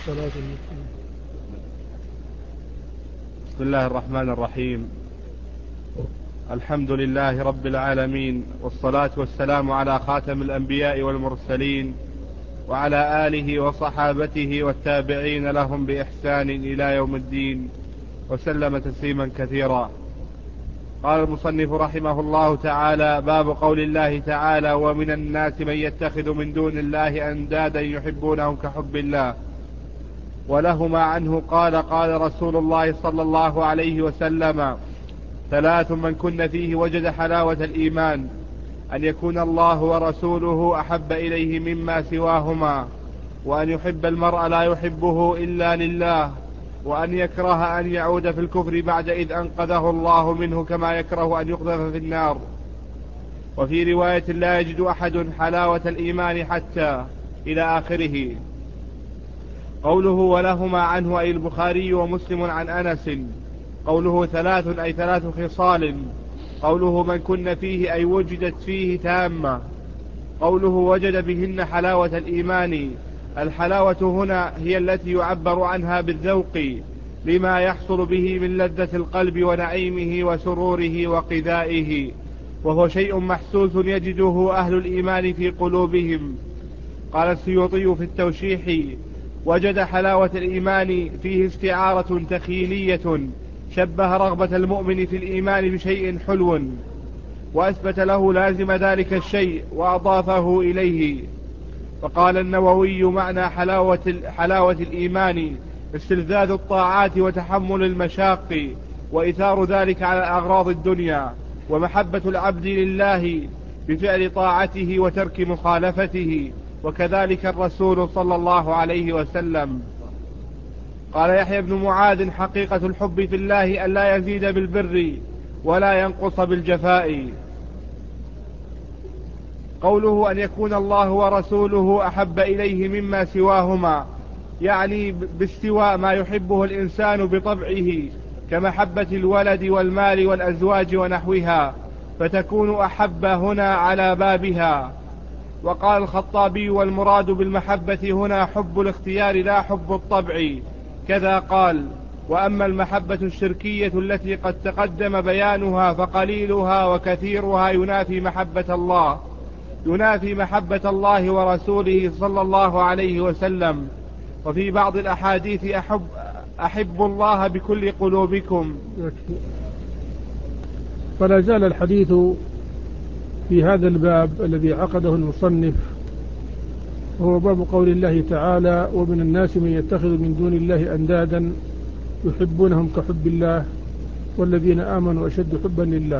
بسم الله الرحمن الرحيم. الحمد لله رب العالمين، والصلاة والسلام على خاتم الأنبياء والمرسلين، وعلى آله وصحابته والتابعين لهم بإحسان إلى يوم الدين، وسلم تسليما كثيرا. قال المصنف رحمه الله تعالى: باب قول الله تعالى: ومن الناس من يتخذ من دون الله أندادا يحبونهم كحب الله. ولهما عنه قال: قال رسول الله صلى الله عليه وسلم: ثلاث من كن فيه وجد حلاوة الإيمان: أن يكون الله ورسوله أحب إليه مما سواهما، وأن يحب المرء لا يحبه إلا لله، وأن يكره أن يعود في الكفر بعد إذ أنقذه الله منه، كما يكره أن يقذف في النار. وفي رواية: لا يجد أحد حلاوة الإيمان حتى إلى آخره. قوله ولهما عنه أي البخاري ومسلم عن أنس. قوله ثلاث أي ثلاث خصال. قوله من كن فيه أي وجدت فيه تامة. قوله وجد بهن حلاوة الإيمان. الحلاوة هنا هي التي يعبر عنها بالذوق لما يحصل به من لذة القلب ونعيمه وسروره وقذائه، وهو شيء محسوس يجده أهل الإيمان في قلوبهم. قال السيوطي في التوشيح: وجد حلاوة الإيمان فيه استعارة تخيلية شبه رغبة المؤمن في الإيمان بشيء حلو، وأثبت له لازم ذلك الشيء وأضافه إليه. فقال النووي: معنى حلاوة الإيمان استلذاذ الطاعات وتحمل المشاق وإثار ذلك على أغراض الدنيا، ومحبة العبد لله بفعل طاعته وترك مخالفته، وكذلك الرسول صلى الله عليه وسلم. قال يحيى بن معاذ: حقيقة الحب في الله أن لا يزيد بالبر ولا ينقص بالجفاء. قوله أن يكون الله ورسوله أحب إليه مما سواهما، يعني باستواء ما يحبه الإنسان بطبعه كمحبة الولد والمال والأزواج ونحوها، فتكون أحب هنا على بابها. وقال الخطابي: والمراد بالمحبة هنا حب الاختيار لا حب الطبع. كذا قال: وأما المحبة الشركية التي قد تقدم بيانها فقليلها وكثيرها ينافي محبة الله ورسوله صلى الله عليه وسلم. وفي بعض الأحاديث: أحب الله بكل قلوبكم. فلا زال الحديث في هذا الباب الذي عقده المصنف، هو باب قول الله تعالى: ومن الناس من يتخذ من دون الله أندادا يحبونهم كحب الله والذين آمنوا أشد حبا لله.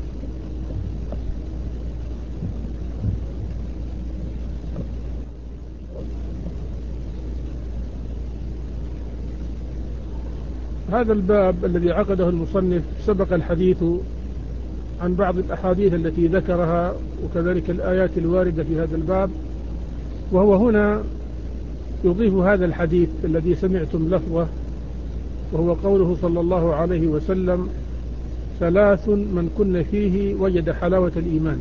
هذا الباب الذي عقده المصنف سبق الحديث عن بعض الأحاديث التي ذكرها وكذلك الآيات الواردة في هذا الباب، وهو هنا يضيف هذا الحديث الذي سمعتم لفظه، وهو قوله صلى الله عليه وسلم: ثلاث من كن فيه وجد حلاوة الإيمان.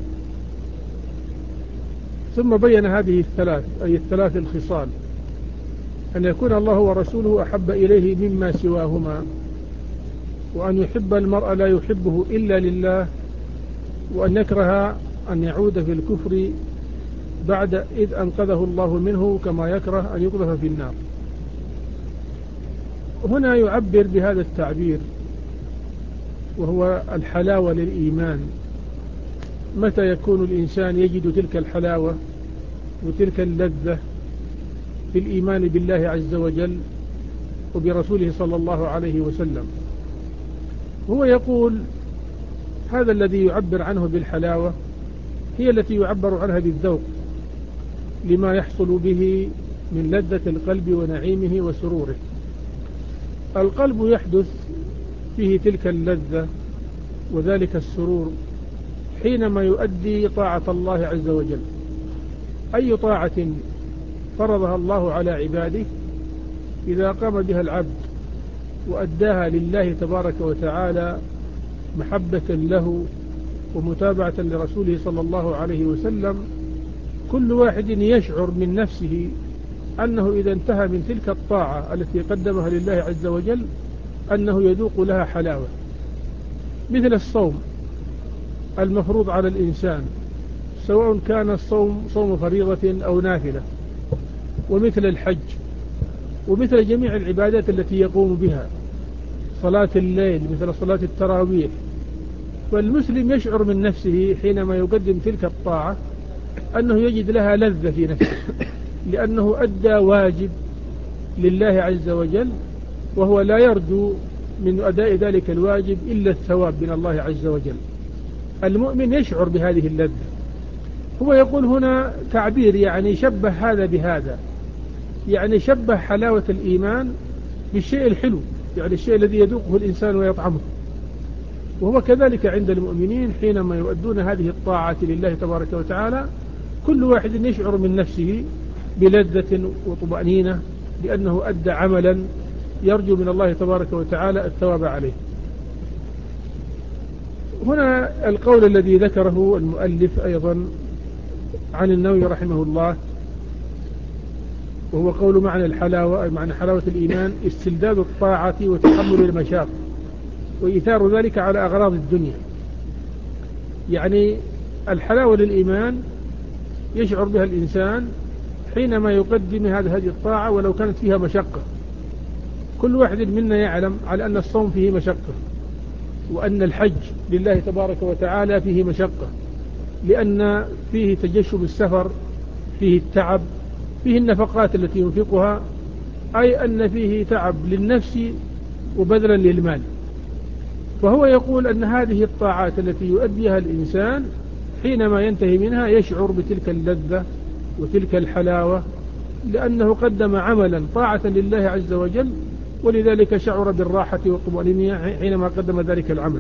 ثم بين هذه الثلاث أي الثلاث الخصال: أن يكون الله ورسوله أحب إليه مما سواهما، وأن يحب المرء لا يحبه إلا لله، وأن يكره أن يعود في الكفر بعد إذ أنقذه الله منه، كما يكره أن يقذف في النار. هنا يعبر بهذا التعبير وهو الحلاوة للإيمان. متى يكون الإنسان يجد تلك الحلاوة وتلك اللذة في الإيمان بالله عز وجل وبرسوله صلى الله عليه وسلم؟ هو يقول هذا الذي يعبر عنه بالحلاوة هي التي يعبر عنها بالذوق لما يحصل به من لذة القلب ونعيمه وسروره. القلب يحدث فيه تلك اللذة وذلك السرور حينما يؤدي طاعة الله عز وجل. أي طاعة فرضها الله على عباده إذا قام بها العبد وأداها لله تبارك وتعالى محبة له ومتابعة لرسوله صلى الله عليه وسلم، كل واحد يشعر من نفسه أنه إذا انتهى من تلك الطاعة التي قدمها لله عز وجل أنه يذوق لها حلاوة، مثل الصوم المفروض على الإنسان سواء كان الصوم صوم فريضة أو نافلة، ومثل الحج، ومثل جميع العبادات التي يقوم بها، صلاة الليل مثل صلاة التراويح. والمسلم يشعر من نفسه حينما يقدم تلك الطاعة أنه يجد لها لذة في نفسه، لأنه أدى واجب لله عز وجل، وهو لا يرجو من أداء ذلك الواجب إلا الثواب من الله عز وجل. المؤمن يشعر بهذه اللذة. هو يقول هنا تعبير يعني شبه هذا بهذا، يعني شبه حلاوة الإيمان بالشيء الحلو، يعني الشيء الذي يذوقه الإنسان ويطعمه. وهو كذلك عند المؤمنين حينما يؤدون هذه الطاعة لله تبارك وتعالى، كل واحد يشعر من نفسه بلذة وطمأنينة لأنه أدى عملا يرجو من الله تبارك وتعالى الثواب عليه. هنا القول الذي ذكره المؤلف أيضا عن النووي رحمه الله، وهو قول معنى الحلاوة، معنى حلاوة الإيمان استلذاذ الطاعة وتحمل المشاق وإيثار ذلك على أغراض الدنيا. يعني الحلاوة للإيمان يشعر بها الإنسان حينما يقدم هذه الطاعة ولو كانت فيها مشقة. كل واحد منا يعلم على أن الصوم فيه مشقة، وأن الحج لله تبارك وتعالى فيه مشقة، لأن فيه تجشم السفر، فيه التعب، فيه النفقات التي ينفقها، أي أن فيه تعب للنفس وبذلا للمال. فهو يقول أن هذه الطاعات التي يؤديها الإنسان حينما ينتهي منها يشعر بتلك اللذة وتلك الحلاوة، لأنه قدم عملا طاعة لله عز وجل، ولذلك شعر بالراحة والطمأنينة حينما قدم ذلك العمل.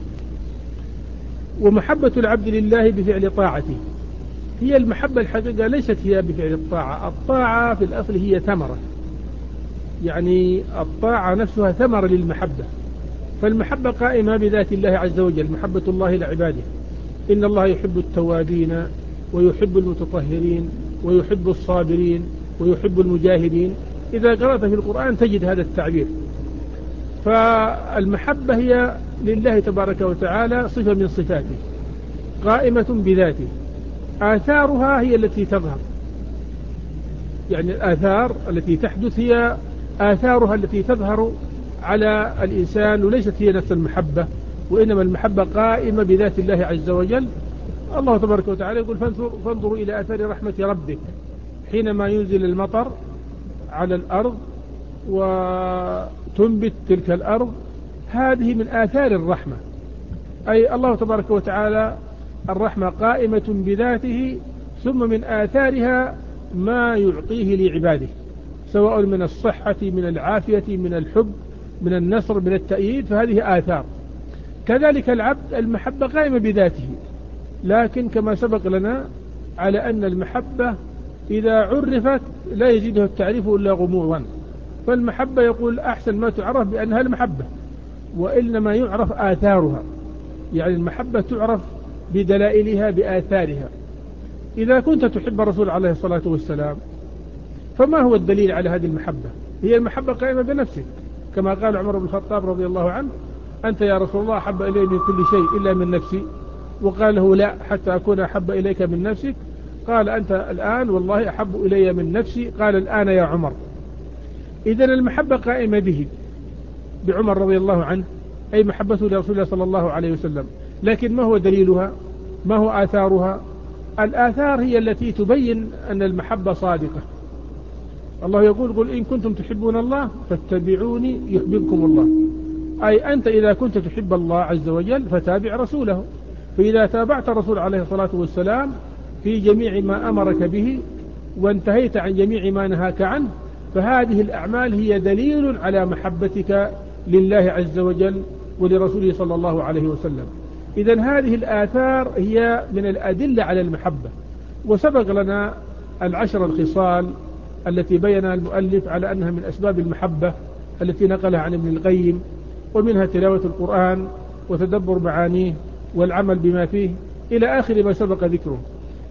ومحبة العبد لله بفعل طاعته هي المحبة الحقيقة، ليست هي بفعل الطاعة. الطاعة في الأصل هي ثمرة، يعني الطاعة نفسها ثمرة للمحبة. فالمحبة قائمة بذات الله عز وجل، محبة الله لعباده. إن الله يحب التوابين ويحب المتطهرين ويحب الصابرين ويحب المجاهدين. إذا قرأت في القرآن تجد هذا التعبير. فالمحبة هي لله تبارك وتعالى صفة من صفاته قائمة بذاته، آثارها هي التي تظهر، يعني الآثار التي تحدث هي آثارها التي تظهر على الإنسان، وليست هي نفس المحبة، وإنما المحبة قائمة بذات الله عز وجل. الله تبارك وتعالى يقول فانظروا إلى آثار رحمة ربك حينما ينزل المطر على الأرض وتنبت تلك الأرض، هذه من آثار الرحمة. أي الله تبارك وتعالى الرحمة قائمة بذاته، ثم من آثارها ما يعطيه لعباده، سواء من الصحة، من العافية، من الحب، من النصر، من التأييد، فهذه آثار. كذلك العبد المحبة قائمة بذاته، لكن كما سبق لنا على أن المحبة إذا عرفت لا يزيدها التعريف إلا غموضا. فالمحبة يقول أحسن ما تعرف بأنها المحبة، وإنما يعرف آثارها، يعني المحبة تعرف بدلائلها بآثارها. إذا كنت تحب الرسول عليه الصلاة والسلام فما هو الدليل على هذه المحبة؟ هي المحبة قائمة بنفسك، كما قال عمر بن الخطاب رضي الله عنه: أنت يا رسول الله أحب إلي من كل شيء إلا من نفسي. وقال له: لا، حتى أكون أحب إليك من نفسك. قال: أنت الآن والله أحب إلي من نفسي. قال: الآن يا عمر. إذن المحبة قائمة به، بعمر رضي الله عنه، أي محبته لرسول الله صلى الله عليه وسلم. لكن ما هو دليلها؟ ما هو آثارها؟ الآثار هي التي تبين أن المحبة صادقة. الله يقول: قل إن كنتم تحبون الله فاتبعوني يحببكم الله. أي أنت إذا كنت تحب الله عز وجل فتابع رسوله. فإذا تابعت الرسول عليه الصلاة والسلام في جميع ما أمرك به وانتهيت عن جميع ما نهاك عنه، فهذه الأعمال هي دليل على محبتك لله عز وجل ولرسوله صلى الله عليه وسلم. إذن هذه الآثار هي من الأدلة على المحبة. وسبق لنا 10 الخصال التي بينها المؤلف على أنها من أسباب المحبة التي نقلها عن ابن القيم، ومنها تلاوة القرآن وتدبر معانيه والعمل بما فيه إلى آخر ما سبق ذكره.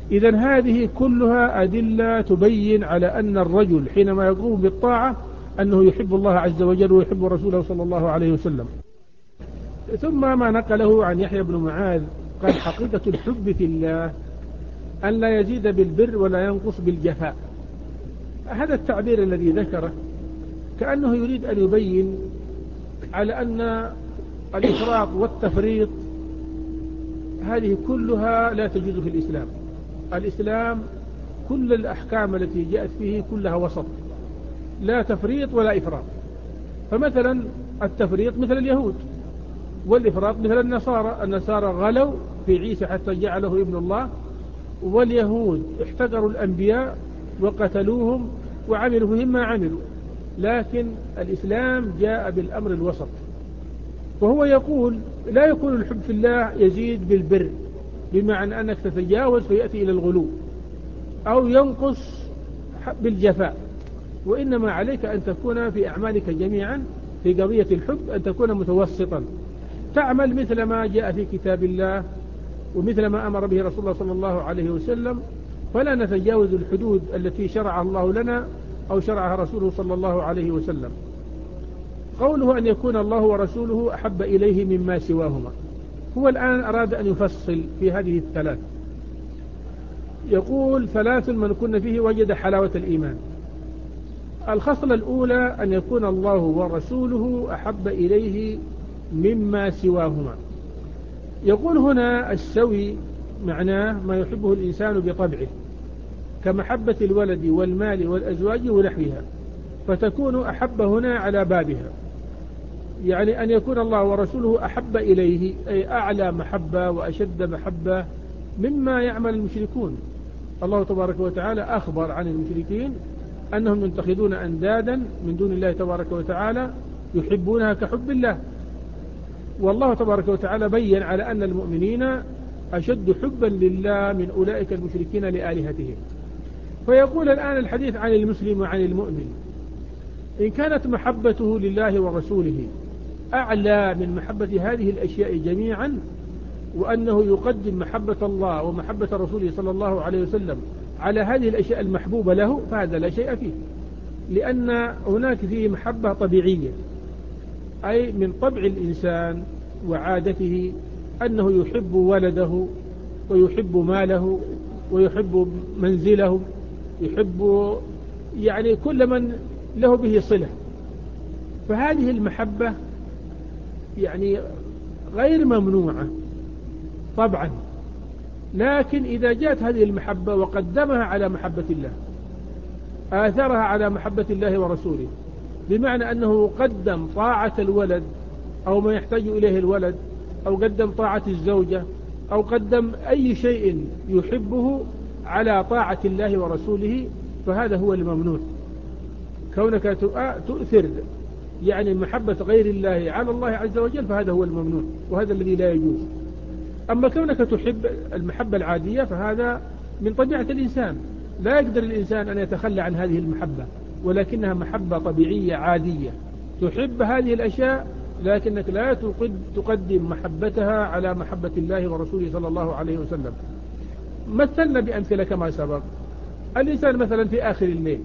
إذن هذه كلها أدلة تبين على أن الرجل حينما يقوم بالطاعة أنه يحب الله عز وجل ويحب رسوله صلى الله عليه وسلم. ثم ما نقله عن يحيى بن معاذ قال حقيقة الحب في الله أن لا يزيد بالبر ولا ينقص بالجفاء. هذا التعبير الذي ذكره كأنه يريد أن يبين على أن الإفراط والتفريط هذه كلها لا تجوز في الإسلام. الإسلام كل الأحكام التي جاءت فيه كلها وسط، لا تفريط ولا إفراط. فمثلا التفريط مثل اليهود، والإفراط مثل النصارى غلوا في عيسى حتى جعله ابن الله، واليهود احتقروا الأنبياء وقتلوهم وعملوا بهم ما عملوا. لكن الإسلام جاء بالأمر الوسط، وهو يقول لا يكون الحب في الله يزيد بالبر بمعنى أنك تتجاوز فيأتي إلى الغلو، أو ينقص بالجفاء، وإنما عليك أن تكون في أعمالك جميعا في قضية الحب أن تكون متوسطا، تعمل مثل ما جاء في كتاب الله ومثل ما أمر به رسول الله صلى الله عليه وسلم، فلا نتجاوز الحدود التي شرعها الله لنا أو شرعها رسوله صلى الله عليه وسلم. قوله أن يكون الله ورسوله أحب إليه مما سواهما، هو الآن أراد أن يفصل في هذه الثلاث. يقول ثلاث من كن فيه وجد حلاوة الإيمان. الخصلة الأولى أن يكون الله ورسوله أحب إليه مما سواهما. يقول هنا السوي معناه ما يحبه الإنسان بطبعه كمحبة الولد والمال والأزواج ونحوها، فتكون أحب هنا على بابها، يعني أن يكون الله ورسوله أحب إليه أي أعلى محبة وأشد محبة مما يعمل المشركون. الله تبارك وتعالى أخبر عن المشركين أنهم يتخذون أندادا من دون الله تبارك وتعالى يحبونها كحب الله، والله تبارك وتعالى بيّن على أن المؤمنين أشد حبا لله من أولئك المشركين لآلهتهم. فيقول الآن الحديث عن المسلم وعن المؤمن، إن كانت محبته لله ورسوله أعلى من محبة هذه الأشياء جميعا، وأنه يقدم محبة الله ومحبة رسوله صلى الله عليه وسلم على هذه الأشياء المحبوبة له، فهذا لا شيء فيه، لأن هناك فيه محبة طبيعية، أي من طبع الإنسان وعادته أنه يحب ولده ويحب ماله ويحب منزله، يحب يعني كل من له به صلة. فهذه المحبة يعني غير ممنوعة طبعا، لكن إذا جاءت هذه المحبة وقدمها على محبة الله، آثرها على محبة الله ورسوله، بمعنى أنه قدم طاعة الولد أو ما يحتاج إليه الولد، أو قدم طاعة الزوجة، أو قدم أي شيء يحبه على طاعة الله ورسوله، فهذا هو الممنوع. كونك تؤثر يعني محبة غير الله على الله عز وجل فهذا هو الممنوع، وهذا الذي لا يجوز. أما كونك تحب المحبة العادية فهذا من طبيعة الإنسان، لا يقدر الإنسان أن يتخلى عن هذه المحبة، ولكنها محبة طبيعية عادية تحب هذه الأشياء، لكنك لا تقدم محبتها على محبة الله ورسوله صلى الله عليه وسلم. مثلنا بأمثلة كما سبق. الإنسان مثلا في آخر الليل،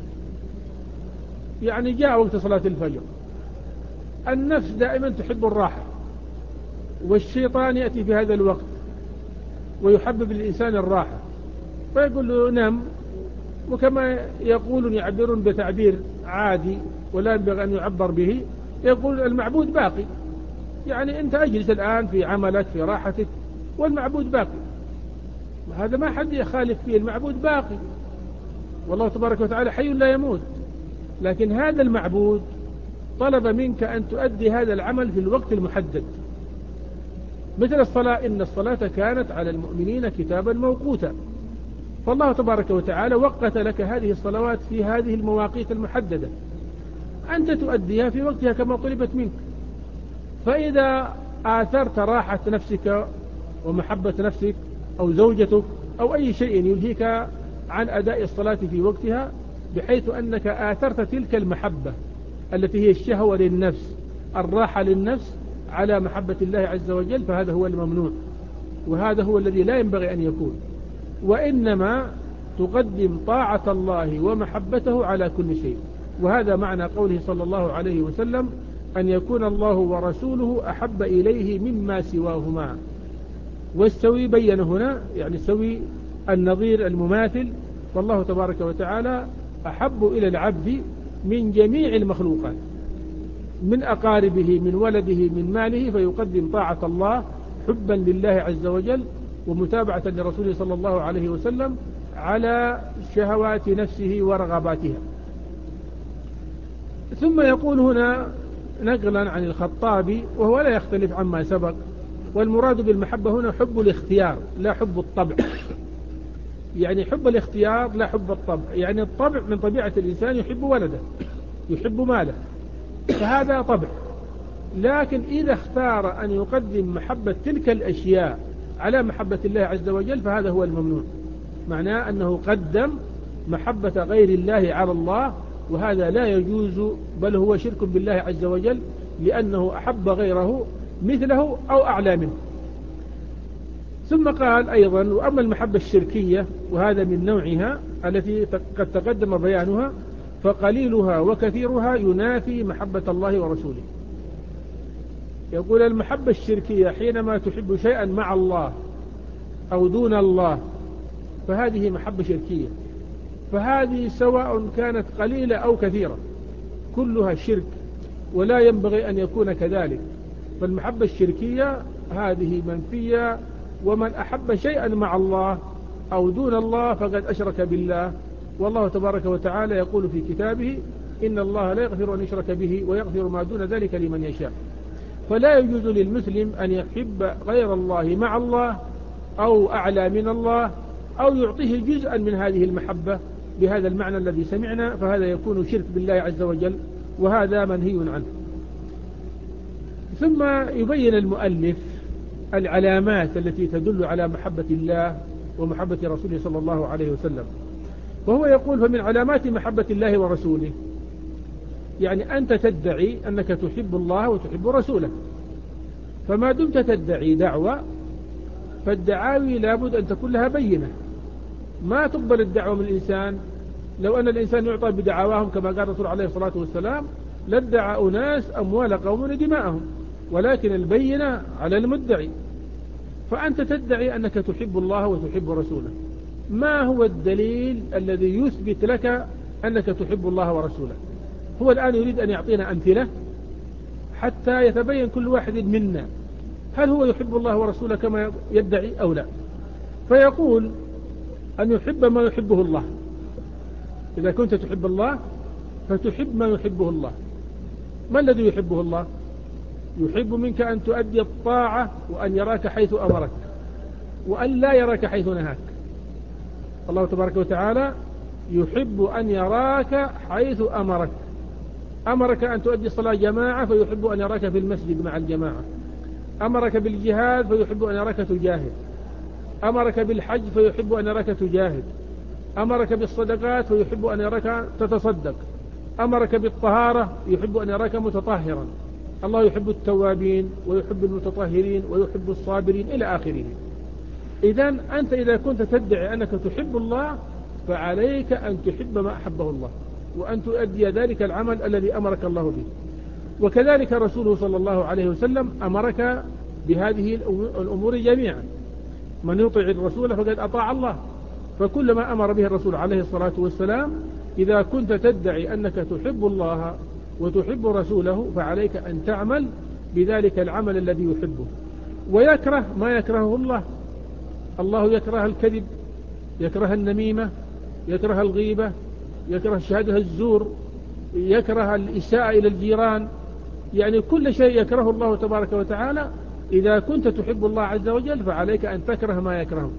يعني جاء وقت صلاة الفجر، النفس دائما تحب الراحة، والشيطان يأتي في هذا الوقت ويحبب الإنسان الراحة، فيقول له نم، وكما يقولون يعبرون بتعبير عادي ولا ينبغي أن يعبر به، يقول المعبود باقي، يعني أنت أجلس الآن في عملك في راحتك والمعبود باقي. هذا ما حد يخالف فيه، المعبود باقي، والله تبارك وتعالى حي لا يموت، لكن هذا المعبود طلب منك أن تؤدي هذا العمل في الوقت المحدد. مثل الصلاة، إن الصلاة كانت على المؤمنين كتابا موقوتا، فالله تبارك وتعالى وقت لك هذه الصلوات في هذه المواقيت المحددة، أنت تؤديها في وقتها كما طلبت منك. فإذا آثرت راحة نفسك ومحبة نفسك أو زوجتك أو أي شيء يلهيك عن أداء الصلاة في وقتها، بحيث أنك آثرت تلك المحبة التي هي الشهوة للنفس، الراحة للنفس، على محبة الله عز وجل، فهذا هو الممنوع، وهذا هو الذي لا ينبغي أن يكون. وإنما تقدم طاعة الله ومحبته على كل شيء. وهذا معنى قوله صلى الله عليه وسلم أن يكون الله ورسوله أحب إليه مما سواهما. والسوي بين هنا يعني السوي النظير المماثل، فالله تبارك وتعالى أحب إلى العبد من جميع المخلوقات، من أقاربه، من ولده، من ماله، فيقدم طاعة الله حبا لله عز وجل ومتابعة لرسوله صلى الله عليه وسلم على شهوات نفسه ورغباتها. ثم يقول هنا نقلا عن الخطابي وهو لا يختلف عما سبق، والمراد بالمحبة هنا حب الاختيار لا حب الطبع. يعني حب الاختيار لا حب الطبع، يعني الطبع من طبيعة الإنسان يحب ولده، يحب ماله، فهذا طبع. لكن إذا اختار أن يقدم محبة تلك الأشياء على محبة الله عز وجل فهذا هو الممنوع، معناه أنه قدم محبة غير الله على الله، وهذا لا يجوز، بل هو شرك بالله عز وجل، لأنه أحب غيره مثله أو أعلى منه. ثم قال أيضا: وأما المحبة الشركية وهذا من نوعها التي قد تقدم بيانها، فقليلها وكثيرها ينافي محبة الله ورسوله. يقول المحبة الشركية حينما تحب شيئا مع الله أو دون الله فهذه محبة شركية، فهذه سواء كانت قليلة أو كثيرة كلها شرك، ولا ينبغي أن يكون كذلك. فالمحبة الشركية هذه منفية، ومن أحب شيئا مع الله أو دون الله فقد أشرك بالله. والله تبارك وتعالى يقول في كتابه: إن الله لا يغفر أن يشرك به ويغفر ما دون ذلك لمن يشاء. فلا يجوز للمسلم أن يحب غير الله مع الله أو أعلى من الله أو يعطيه جزءا من هذه المحبة بهذا المعنى الذي سمعنا، فهذا يكون شرك بالله عز وجل، وهذا منهي عنه. ثم يبين المؤلف العلامات التي تدل على محبة الله ومحبة رسوله صلى الله عليه وسلم، وهو يقول: فمن علامات محبة الله ورسوله، يعني أنت تدعي أنك تحب الله وتحب رسوله، فما دمت تدعي دعوة فالدعاوي لابد أن تكون لها بينة. ما تقبل الدعوة من الإنسان. لو أن الإنسان يعطى بدعواهم كما قال الرسول عليه الصلاة والسلام لادعى أناس أموال قوم دماءهم، ولكن البينة على المدعي. فأنت تدعي أنك تحب الله وتحب رسوله، ما هو الدليل الذي يثبت لك أنك تحب الله ورسوله؟ هو الآن يريد أن يعطينا أمثلة حتى يتبين كل واحد منا هل هو يحب الله ورسوله كما يدعي أو لا. فيقول أن يحب ما يحبه الله. إذا كنت تحب الله فتحب ما يحبه الله. ما الذي يحبه الله؟ يحب منك أن تؤدي الطاعة وأن يراك حيث أمرك وأن لا يراك حيث نهاك. الله تبارك وتعالى يحب أن يراك حيث أمرك. أمرك أن تؤدي الصلاة جماعة فيحب أن يراك في المسجد مع الجماعة. أمرك بالجهاد فيحب أن يراك تجاهد. أمرك بالحج فيحب أن يراك تجاهد. أمرك بالصدقات فيحب أن يراك تتصدق. أمرك بالطهارة يحب أن يراك متطهرا. الله يحب التوابين ويحب المتطهرين ويحب الصابرين إلى آخره. إذن أنت إذا كنت تدعي أنك تحب الله فعليك أن تحب ما أحبه الله وأن تؤدي ذلك العمل الذي أمرك الله به. وكذلك رسوله صلى الله عليه وسلم أمرك بهذه الأمور جميعا. من يطيع الرسول فقد أطاع الله. فكل ما أمر به الرسول عليه الصلاة والسلام إذا كنت تدعي أنك تحب الله وتحب رسوله فعليك أن تعمل بذلك العمل الذي يحبه، ويكره ما يكرهه الله. الله يكره الكذب، يكره النميمة، يكره الغيبة، يكره شهادة الزور، يكره الإساءة إلى الجيران، يعني كل شيء يكره الله تبارك وتعالى. إذا كنت تحب الله عز وجل فعليك أن تكره ما يكرهه.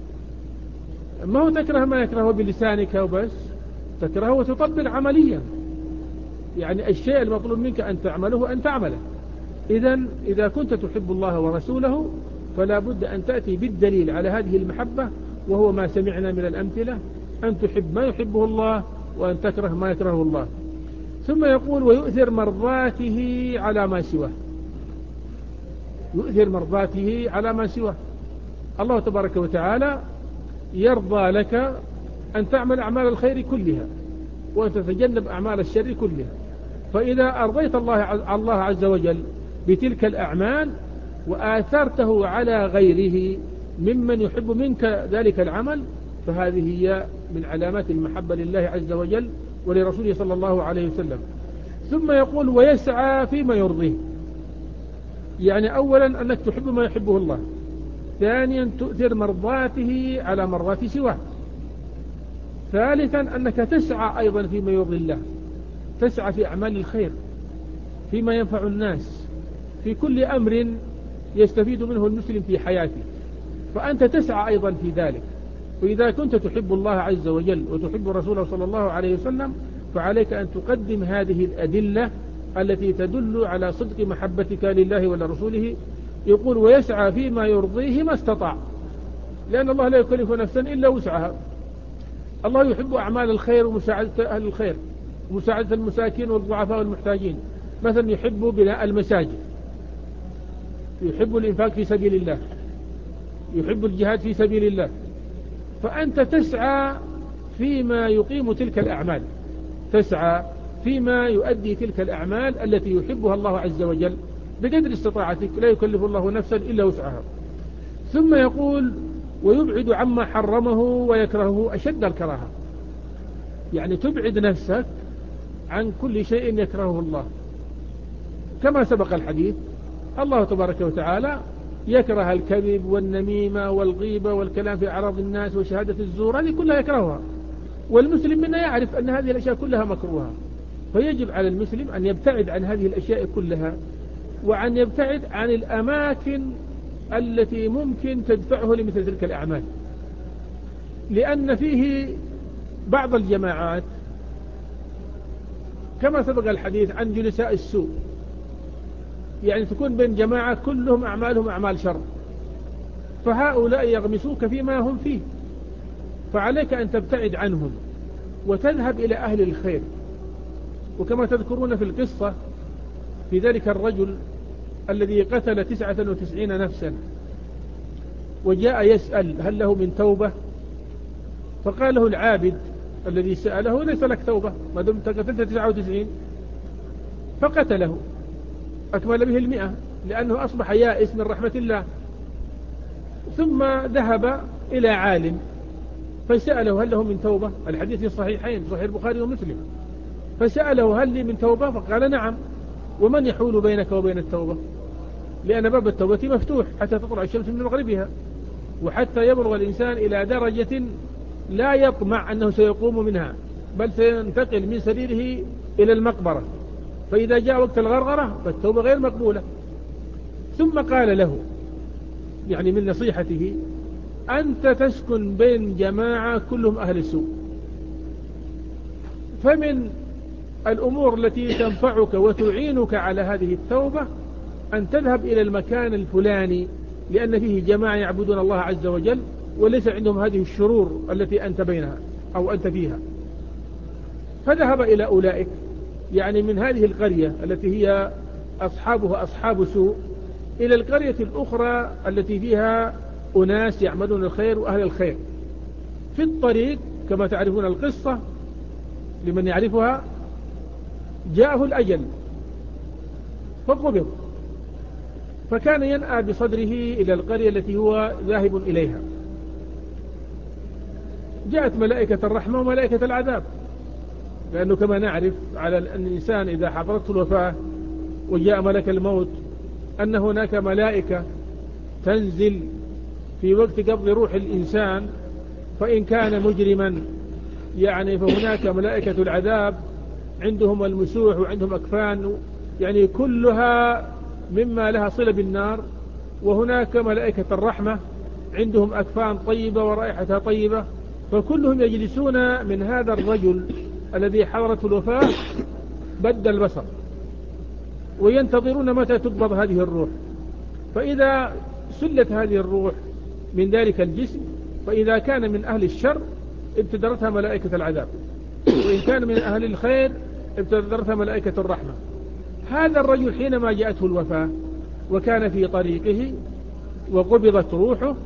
ما هو تكره ما يكرهه بلسانك وبس، تكرهه وتطبق عمليا، يعني الشيء المطلوب منك أن تعمله أن تعمله. إذا كنت تحب الله ورسوله فلا بد أن تأتي بالدليل على هذه المحبة، وهو ما سمعنا من الأمثلة: أن تحب ما يحبه الله وأن تكره ما يكرهه الله. ثم يقول: ويؤثر مرضاته على ما سواه. يؤثر مرضاته على ما سواه. الله تبارك وتعالى يرضى لك أن تعمل أعمال الخير كلها وأن تتجنب أعمال الشر كلها. فإذا أرضيت الله عز وجل بتلك الأعمال وآثرته على غيره ممن يحب منك ذلك العمل، فهذه هي من علامات المحبة لله عز وجل ولرسوله صلى الله عليه وسلم. ثم يقول ويسعى فيما يرضيه، يعني أولا أنك تحب ما يحبه الله، ثانيا تؤثر مرضاته على مرضات سواه، ثالثا أنك تسعى أيضا فيما يرضي الله، تسعى في أعمال الخير فيما ينفع الناس في كل أمر يستفيد منه المسلم في حياته، فأنت تسعى أيضا في ذلك. وإذا كنت تحب الله عز وجل وتحب رسوله صلى الله عليه وسلم فعليك أن تقدم هذه الأدلة التي تدل على صدق محبتك لله ولرسوله. يقول ويسعى فيما يرضيه ما استطاع، لأن الله لا يكلف نفسا إلا وسعها. الله يحب أعمال الخير ومساعدة أهل الخير ومساعدة المساكين والضعفاء والمحتاجين، مثلا يحب بناء المساجد، يحب الإنفاق في سبيل الله، يحب الجهاد في سبيل الله. فأنت تسعى فيما يقيم تلك الأعمال، تسعى فيما يؤدي تلك الأعمال التي يحبها الله عز وجل بقدر استطاعتك، لا يكلف الله نفسا إلا وسعها. ثم يقول ويبعد عما حرمه ويكرهه أشد الكراهة، يعني تبعد نفسك عن كل شيء يكرهه الله. كما سبق الحديث الله تبارك وتعالى يكره الكذب والنميمة والغيبة والكلام في أعراض الناس وشهادة الزور، هذه كلها يكرهها، والمسلم منا يعرف أن هذه الأشياء كلها مكروهة، فيجب على المسلم أن يبتعد عن هذه الأشياء كلها، وأن يبتعد عن الأماكن التي ممكن تدفعه لمثل تلك الأعمال. لأن فيه بعض الجماعات كما سبق الحديث عن جلساء السوء، يعني تكون بين جماعة كلهم أعمالهم أعمال شر، فهؤلاء يغمسوك فيما هم فيه، فعليك أن تبتعد عنهم وتذهب إلى أهل الخير. وكما تذكرون في القصة في ذلك الرجل الذي قتل 99 نفسا وجاء يسأل هل له من توبة، فقال له العابد الذي سأله ليس لك توبة ما دمت قتلت 99، فقتله أكمل به 100 لأنه أصبح يائس من رحمة الله. ثم ذهب إلى عالم فسأله هل له من توبة، الحديث في الصحيحين صحيح البخاري ومسلم، فسأله هل لي من توبة، فقال نعم. ومن يحول بينك وبين التوبة؟ لأن باب التوبة مفتوح حتى تطلع الشمس من مغربها، وحتى يبلغ الإنسان إلى درجة لا يطمع أنه سيقوم منها، بل سينتقل من سريره إلى المقبرة، فإذا جاء وقت الغرغرة فالتوبة غير مقبولة. ثم قال له يعني من نصيحته أنت تسكن بين جماعة كلهم أهل السوء، فمن الأمور التي تنفعك وتعينك على هذه التوبة أن تذهب إلى المكان الفلاني، لأن فيه جماعة يعبدون الله عز وجل وليس عندهم هذه الشرور التي أنت بينها أو أنت فيها. فذهب إلى أولئك، يعني من هذه القرية التي هي أصحابها أصحاب سوء إلى القرية الأخرى التي فيها أناس يعملون الخير وأهل الخير. في الطريق كما تعرفون القصة لمن يعرفها جاءه الأجل فقبض، فكان ينأى بصدره إلى القرية التي هو ذاهب إليها. جاءت ملائكة الرحمة وملائكة العذاب، لأنه كما نعرف على أن الإنسان إذا حضرته الوفاة وجاء ملك الموت أن هناك ملائكة تنزل في وقت قبض روح الإنسان، فإن كان مجرما يعني فهناك ملائكة العذاب عندهم المسوح وعندهم أكفان، يعني كلها مما لها صلة بالنار. وهناك ملائكة الرحمة عندهم أكفان طيبة ورائحتها طيبة، فكلهم يجلسون من هذا الرجل الذي حضرته الوفاة بد البصر وينتظرون متى تقبض هذه الروح. فإذا سلت هذه الروح من ذلك الجسم، فإذا كان من أهل الشر ابتدرتها ملائكة العذاب، وإن كان من أهل الخير ابتدرتها ملائكة الرحمة. هذا الرجل حينما جاءته الوفاة وكان في طريقه وقبضت روحه،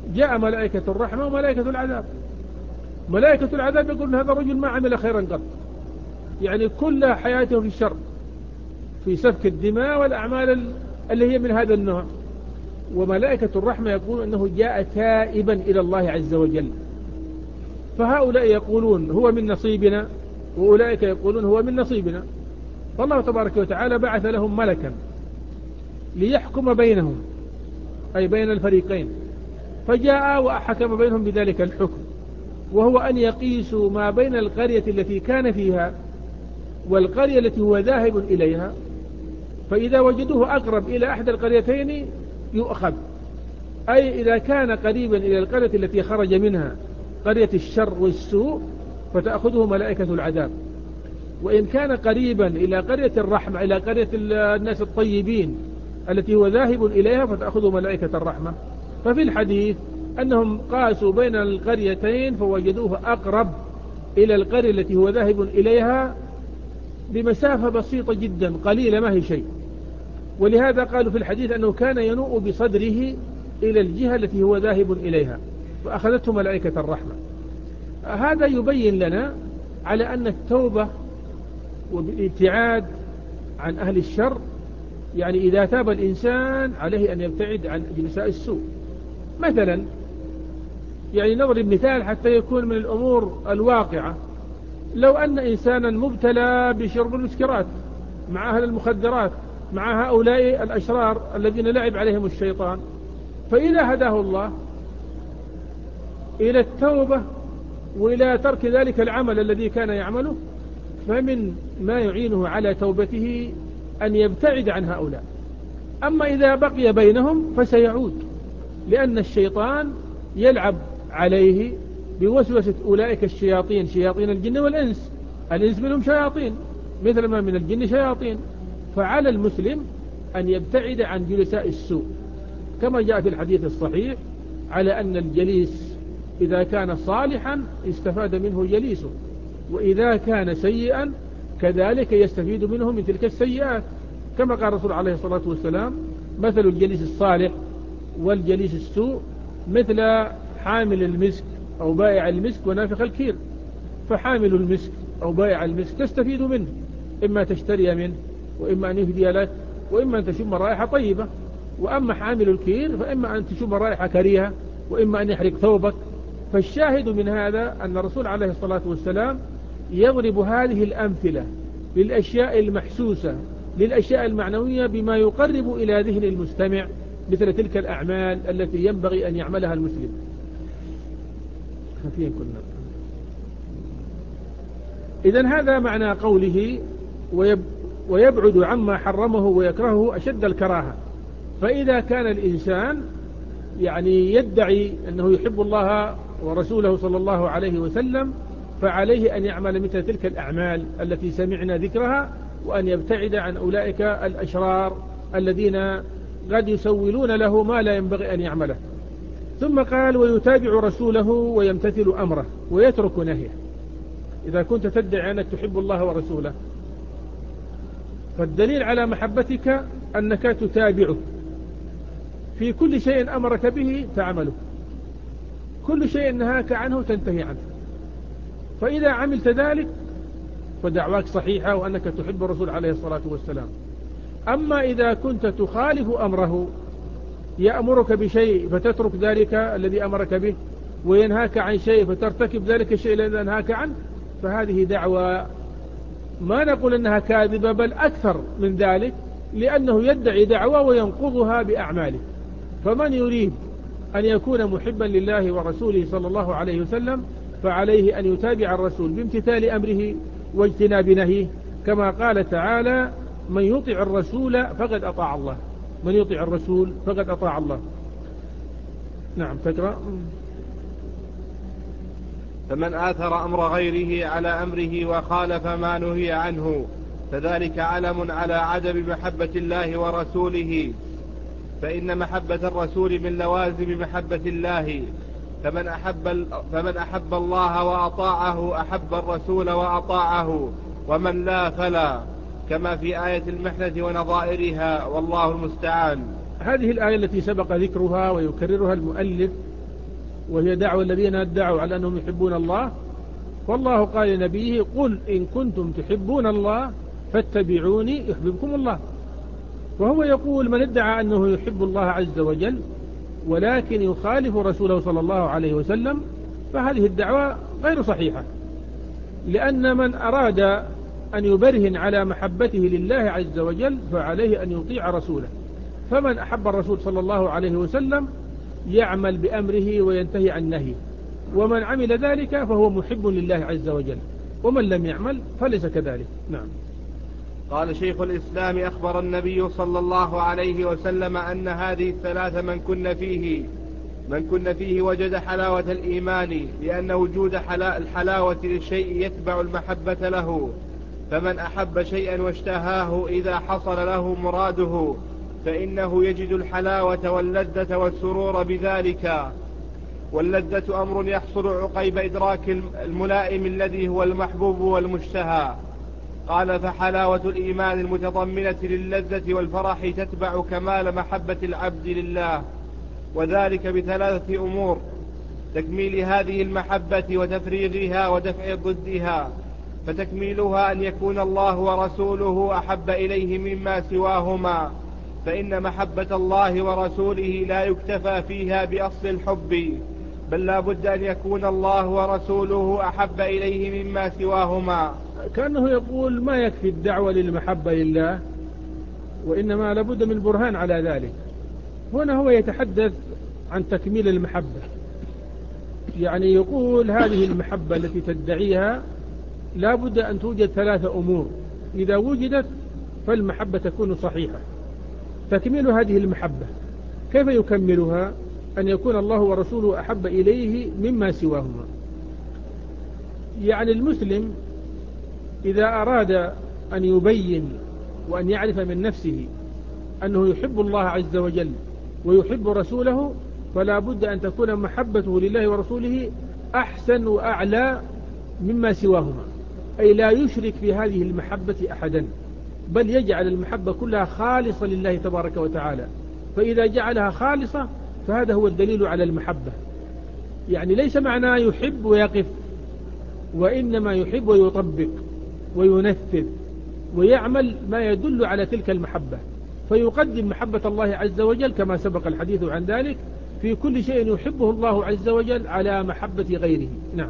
جاء ملائكة الرحمة وملائكة العذاب. ملائكة العذاب يقول هذا الرجل ما عمل خيرا قط، يعني كل حياته في الشر، في سفك الدماء والأعمال اللي هي من هذا النوع. وملائكة الرحمة يقول أنه جاء تائبا إلى الله عز وجل. فهؤلاء يقولون هو من نصيبنا، وأولئك يقولون هو من نصيبنا. فالله تبارك وتعالى بعث لهم ملكا ليحكم بينهم، أي بين الفريقين، فجاء وحكم بينهم بذلك الحكم، وهو أن يقيسوا ما بين القرية التي كان فيها والقرية التي هو ذاهب إليها، فإذا وجدوه أقرب إلى أحد القريتين يؤخذ، أي إذا كان قريبا إلى القرية التي خرج منها قرية الشر والسوء فتأخذه ملائكة العذاب، وإن كان قريبا إلى قرية الرحمة، إلى قرية الناس الطيبين التي هو ذاهب إليها، فتأخذه ملائكة الرحمة. ففي الحديث أنهم قاسوا بين القريتين فوجدوه أقرب إلى القرية التي هو ذاهب إليها بمسافة بسيطة جدا قليلة ما هي شيء، ولهذا قالوا في الحديث أنه كان ينوء بصدره إلى الجهة التي هو ذاهب إليها، فأخذته ملائكة الرحمة. هذا يبين لنا على أن التوبة والابتعاد عن أهل الشر، يعني إذا تاب الإنسان عليه أن يبتعد عن جلساء السوء. مثلا يعني نضرب مثال حتى يكون من الأمور الواقعة، لو أن إنسانا مبتلى بشرب المسكرات مع أهل المخدرات، مع هؤلاء الأشرار الذين لعب عليهم الشيطان، فإذا هداه الله إلى التوبة وإلى ترك ذلك العمل الذي كان يعمله، فمن ما يعينه على توبته أن يبتعد عن هؤلاء. أما إذا بقي بينهم فسيعود، لأن الشيطان يلعب عليه بوسوسة أولئك الشياطين، شياطين الجن والإنس. الإنس منهم شياطين مثل ما من الجن شياطين. فعلى المسلم أن يبتعد عن جلساء السوء، كما جاء في الحديث الصحيح على أن الجليس إذا كان صالحا استفاد منه جليسه، وإذا كان سيئا كذلك يستفيد منه من تلك السيئات، كما قال الرسول عليه الصلاة والسلام: مثل الجليس الصالح والجليس السوء مثل حامل المسك أو بائع المسك ونافخ الكير. فحامل المسك أو بائع المسك تستفيد منه، إما تشتري منه، وإما أن يهدي لك، وإما أن تشم رائحة طيبة. وأما حامل الكير فإما أن تشم رائحة كريهة، وإما أن يحرق ثوبك. فالشاهد من هذا أن الرسول عليه الصلاة والسلام يضرب هذه الأمثلة للأشياء المحسوسة، للأشياء المعنوية، بما يقرب إلى ذهن المستمع مثل تلك الأعمال التي ينبغي أن يعملها المسلم. إذن هذا معنى قوله ويبعد عما حرمه ويكرهه أشد الكراهة. فإذا كان الإنسان يعني يدعي أنه يحب الله ورسوله صلى الله عليه وسلم، فعليه أن يعمل مثل تلك الأعمال التي سمعنا ذكرها، وأن يبتعد عن أولئك الأشرار الذين قد يسولون له ما لا ينبغي أن يعمله. ثم قال: ويتابع رسوله ويمتثل أمره ويترك نهيه. إذا كنت تدعي أنك تحب الله ورسوله، فالدليل على محبتك أنك تتابعه في كل شيء أمرك به تعمله، كل شيء نهاك عنه تنتهي عنه. فإذا عملت ذلك فدعواك صحيحة وأنك تحب الرسول عليه الصلاة والسلام. أما إذا كنت تخالف أمره، يأمرك بشيء فتترك ذلك الذي أمرك به، وينهاك عن شيء فترتكب ذلك الشيء الذي نهاك عنه، فهذه دعوة ما نقول أنها كاذبة، بل أكثر من ذلك، لأنه يدعي دعوة وينقضها بأعماله. فمن يريد أن يكون محبا لله ورسوله صلى الله عليه وسلم فعليه أن يتابع الرسول بامتثال أمره واجتناب نهيه، كما قال تعالى: من يطع الرسول فقد أطاع الله. من يطع الرسول فقد أطاع الله. نعم تقرأ. فمن آثر أمر غيره على أمره وخالف ما نهي عنه فذلك علم على عدم محبة الله ورسوله، فإن محبة الرسول من لوازم محبة الله. فمن أحب الله وأطاعه أحب الرسول وأطاعه، ومن لا فلا، كما في آية المحنة ونظائرها، والله المستعان. هذه الآية التي سبق ذكرها ويكررها المؤلف وهي دعوة الذين ادعوا على أنهم يحبون الله. والله قال لنبيه قل إن كنتم تحبون الله فاتبعوني يحببكم الله. وهو يقول من ادعى أنه يحب الله عز وجل ولكن يخالف رسوله صلى الله عليه وسلم فهذه الدعوة غير صحيحة، لأن من أراد أن يبرهن على محبته لله عز وجل فعليه أن يطيع رسوله. فمن أحب الرسول صلى الله عليه وسلم يعمل بأمره وينتهي عن نهيه، ومن عمل ذلك فهو محب لله عز وجل، ومن لم يعمل فليس كذلك. نعم. قال شيخ الإسلام أخبر النبي صلى الله عليه وسلم أن هذه الثلاث من كن فيه وجد حلاوة الإيمان، لأن وجود الحلاوة للشيء يتبع المحبة له. فمن أحب شيئا واشتهاه إذا حصل له مراده فإنه يجد الحلاوة واللذة والسرور بذلك. واللذة أمر يحصل عقيب إدراك الملائم الذي هو المحبوب والمشتهى. قال فحلاوة الإيمان المتضمنة للذة والفرح تتبع كمال محبة العبد لله، وذلك بثلاثة أمور: تكميل هذه المحبة وتفريغها ودفع ضدها. فتكميلها أن يكون الله ورسوله أحب إليه مما سواهما، فإن محبة الله ورسوله لا يكتفى فيها بأصل الحب، بل لا بد أن يكون الله ورسوله أحب إليه مما سواهما. كأنه يقول ما يكفي الدعوة للمحبة لله، وإنما لابد من برهان على ذلك. هنا هو يتحدث عن تكميل المحبة، يعني يقول هذه المحبة التي تدعيها لابد أن توجد ثلاثة أمور، إذا وجدت فالمحبة تكون صحيحة. تكميل هذه المحبة كيف يكملها؟ أن يكون الله ورسوله أحب إليه مما سواهما. يعني المسلم إذا أراد أن يبين وأن يعرف من نفسه أنه يحب الله عز وجل ويحب رسوله، فلا بد أن تكون محبته لله ورسوله أحسن وأعلى مما سواهما، أي لا يشرك في هذه المحبة أحدا، بل يجعل المحبة كلها خالصة لله تبارك وتعالى. فإذا جعلها خالصة فهذا هو الدليل على المحبة. يعني ليس معناه يحب ويقف، وإنما يحب ويطبق وينفذ ويعمل ما يدل على تلك المحبة، فيقدم محبة الله عز وجل كما سبق الحديث عن ذلك في كل شيء يحبه الله عز وجل على محبة غيره. نعم.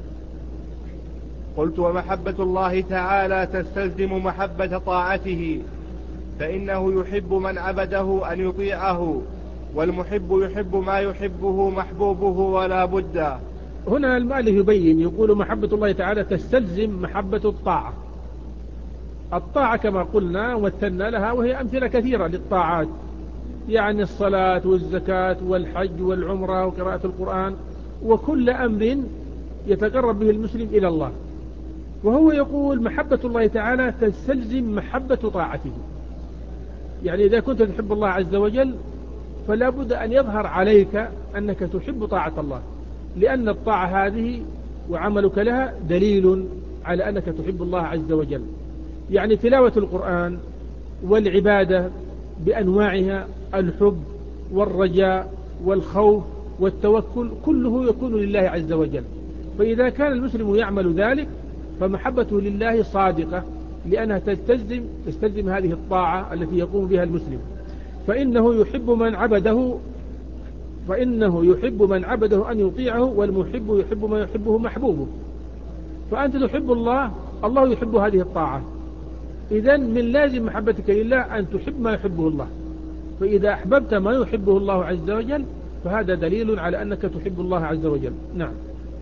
قلت ومحبة الله تعالى تستلزم محبة طاعته، فإنه يحب من عبده أن يطيعه، والمحب يحب ما يحبه محبوبه ولا بد. هنا المؤلف يبين يقول محبة الله تعالى تستلزم محبة الطاعة. الطاعة كما قلنا ومثلنا لها، وهي أمثلة كثيرة للطاعات، يعني الصلاة والزكاة والحج والعمرة وقراءة القرآن وكل أمر يتقرب به المسلم إلى الله. وهو يقول محبة الله تعالى تستلزم محبة طاعته. يعني إذا كنت تحب الله عز وجل فلا بد أن يظهر عليك أنك تحب طاعة الله، لأن الطاعة هذه وعملك لها دليل على أنك تحب الله عز وجل. يعني تلاوة القرآن والعبادة بأنواعها، الحب والرجاء والخوف والتوكل، كله يكون لله عز وجل. فإذا كان المسلم يعمل ذلك فمحبته لله صادقة، لأنها تستلزم هذه الطاعة التي يقوم بها المسلم. فإنه يحب من عبده أن يطيعه، والمحب يحب ما يحبه محبوبه. فأنت تحب الله، الله يحب هذه الطاعة، إذن من لازم محبتك لله أن تحب ما يحبه الله. فإذا أحببت ما يحبه الله عز وجل فهذا دليل على أنك تحب الله عز وجل. نعم.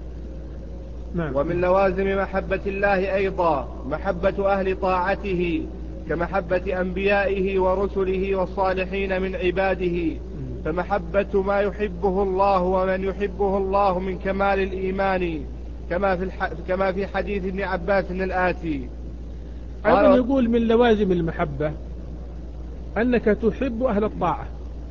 ومن لوازم محبة الله أيضا محبة أهل طاعته، كمحبة أنبيائه ورسله والصالحين من عباده. فمحبة ما يحبه الله ومن يحبه الله من كمال الإيمان، كما في حديث ابن عباس الآتي. أيضا يقول من لوازم المحبة أنك تحب أهل الطاعة.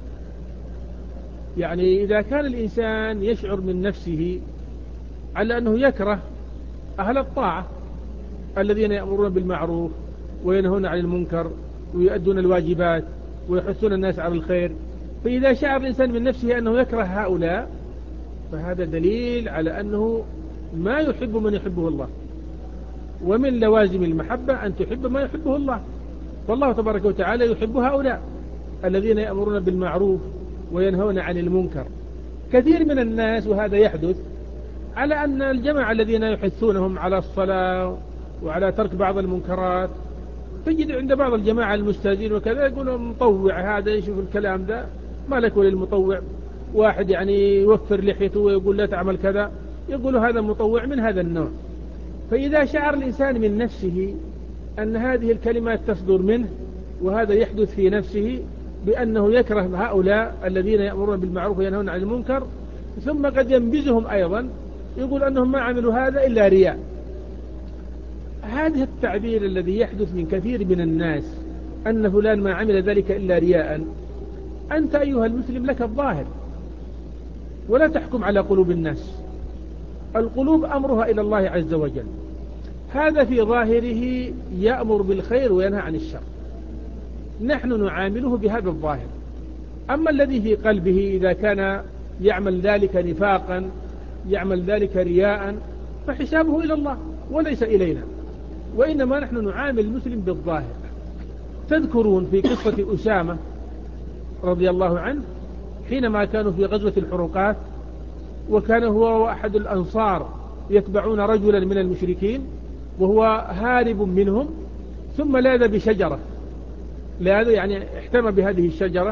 يعني إذا كان الإنسان يشعر من نفسه على أنه يكره أهل الطاعة الذين يأمرون بالمعروف وينهون عن المنكر ويؤدون الواجبات ويحثون الناس على الخير، فإذا شعر الإنسان من نفسه أنه يكره هؤلاء فهذا دليل على أنه ما يحب من يحبه الله، ومن لوازم المحبة أن تحب ما يحبه الله. والله تبارك وتعالى يحب هؤلاء الذين يأمرون بالمعروف وينهون عن المنكر. كثير من الناس وهذا يحدث على أن الجماعة الذين يحثونهم على الصلاة وعلى ترك بعض المنكرات، تجد عند بعض الجماعة المستهزئين وكذا يقولون مطوع، هذا يشوف الكلام ده ما لك وللمطوع. واحد يعني يوفر لحيته ويقول لا تعمل كذا، يقول هذا مطوع من هذا النوع. فإذا شعر الإنسان من نفسه أن هذه الكلمات تصدر منه وهذا يحدث في نفسه بأنه يكره هؤلاء الذين يأمرون بالمعروف وينهون عن المنكر، ثم قد ينبذهم أيضا يقول أنهم ما عملوا هذا إلا رياء. هذا التعبير الذي يحدث من كثير من الناس أن فلان ما عمل ذلك إلا رياء، أنت أيها المسلم لك الظاهر ولا تحكم على قلوب الناس. القلوب أمرها إلى الله عز وجل. هذا في ظاهره يأمر بالخير وينهى عن الشر، نحن نعامله بهذا الظاهر. أما الذي في قلبه إذا كان يعمل ذلك نفاقا، يعمل ذلك رياء، فحسابه إلى الله وليس إلينا، وإنما نحن نعامل المسلم بالظاهر. تذكرون في قصة أسامة رضي الله عنه حينما كانوا في غزوة الحروقات، وكان هو وأحد الأنصار يتبعون رجلا من المشركين وهو هارب منهم، ثم لاذ بشجرة، لاذ يعني احتمى بهذه الشجرة،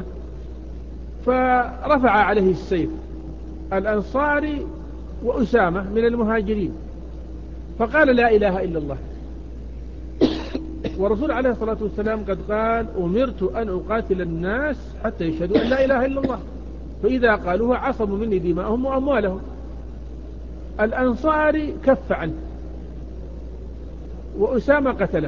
فرفع عليه السيف الأنصاري وأسامة من المهاجرين، فقال لا إله إلا الله. والرسول عليه الصلاة والسلام قد قال أمرت أن أقاتل الناس حتى يشهدوا أن لا إله إلا الله، فإذا قالوها عصموا مني دماءهم وأموالهم. الأنصاري كف عنه وأسامة قتله.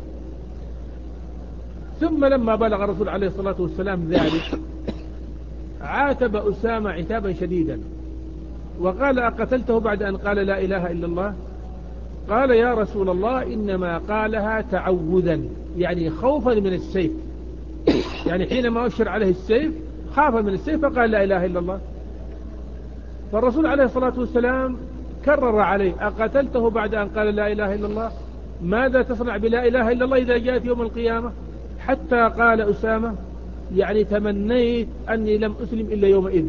ثم لما بلغ الرسول عليه الصلاة والسلام ذلك عاتب أسامة عتابا شديدا وقال أقتلته بعد أن قال لا إله إلا الله؟ قال يا رسول الله إنما قالها تعوذا، يعني خوفا من السيف، يعني حينما أشر عليه السيف خاف من السيف فقال لا إله إلا الله. فالرسول عليه الصلاة والسلام كرر عليه أقتلته بعد أن قال لا إله إلا الله؟ ماذا تصنع بلا إله إلا الله إذا جاءت يوم القيامة؟ حتى قال أسامة يعني تمنيت أني لم أسلم إلا يومئذ.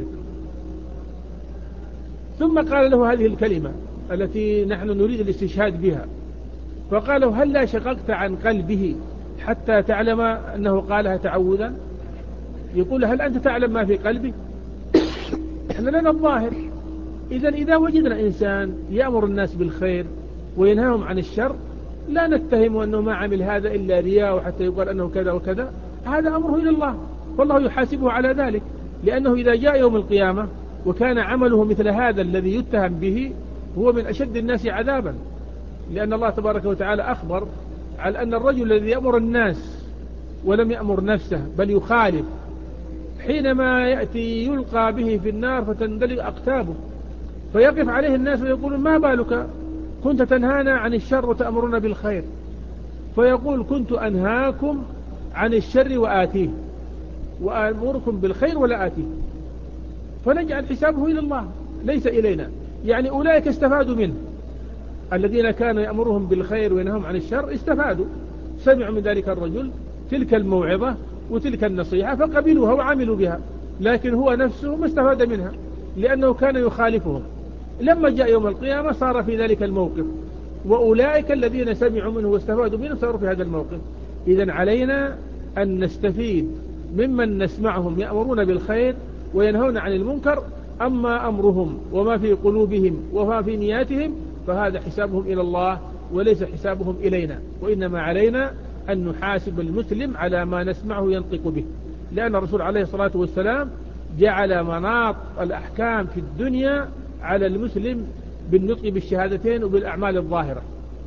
ثم قال له هذه الكلمة التي نحن نريد الاستشهاد بها، فقال له هل لا شققت عن قلبه حتى تعلم أنه قالها تعوذا؟ يقول هل أنت تعلم ما في قلبه؟ احنا لنا الظاهر. إذا وجدنا إنسان يأمر الناس بالخير وينهاهم عن الشر لا نتهم أنه ما عمل هذا إلا رياء وحتى يقال أنه كذا وكذا، هذا أمره إلى الله والله يحاسبه على ذلك، لأنه إذا جاء يوم القيامة وكان عمله مثل هذا الذي يتهم به هو من أشد الناس عذابا، لأن الله تبارك وتعالى أخبر على أن الرجل الذي يأمر الناس ولم يأمر نفسه بل يخالف حينما يأتي يلقى به في النار فتندلق أقتابه، فيقف عليه الناس ويقولون ما بالك كنت تنهانا عن الشر وتأمرنا بالخير؟ فيقول كنت أنهاكم عن الشر وآتيه وأمركم بالخير ولا آتيه. فنجعل حسابه إلى الله ليس إلينا. يعني أولئك استفادوا منه، الذين كانوا يأمرهم بالخير وينههم عن الشر استفادوا، سمعوا من ذلك الرجل تلك الموعظة وتلك النصيحة فقبلوها وعملوا بها، لكن هو نفسه ما استفاد منها لأنه كان يخالفهم. لما جاء يوم القيامة صار في ذلك الموقف، وأولئك الذين سمعوا منه واستفادوا منه صاروا في هذا الموقف. إذن علينا أن نستفيد ممن نسمعهم يأمرون بالخير وينهون عن المنكر، أما أمرهم وما في قلوبهم وما في نياتهم فهذا حسابهم إلى الله وليس حسابهم إلينا، وإنما علينا أن نحاسب المسلم على ما نسمعه ينطق به، لأن الرسول عليه الصلاة والسلام جعل مناط الأحكام في الدنيا على المسلم بالنطق بالشهادتين وبالأعمال الظاهرة.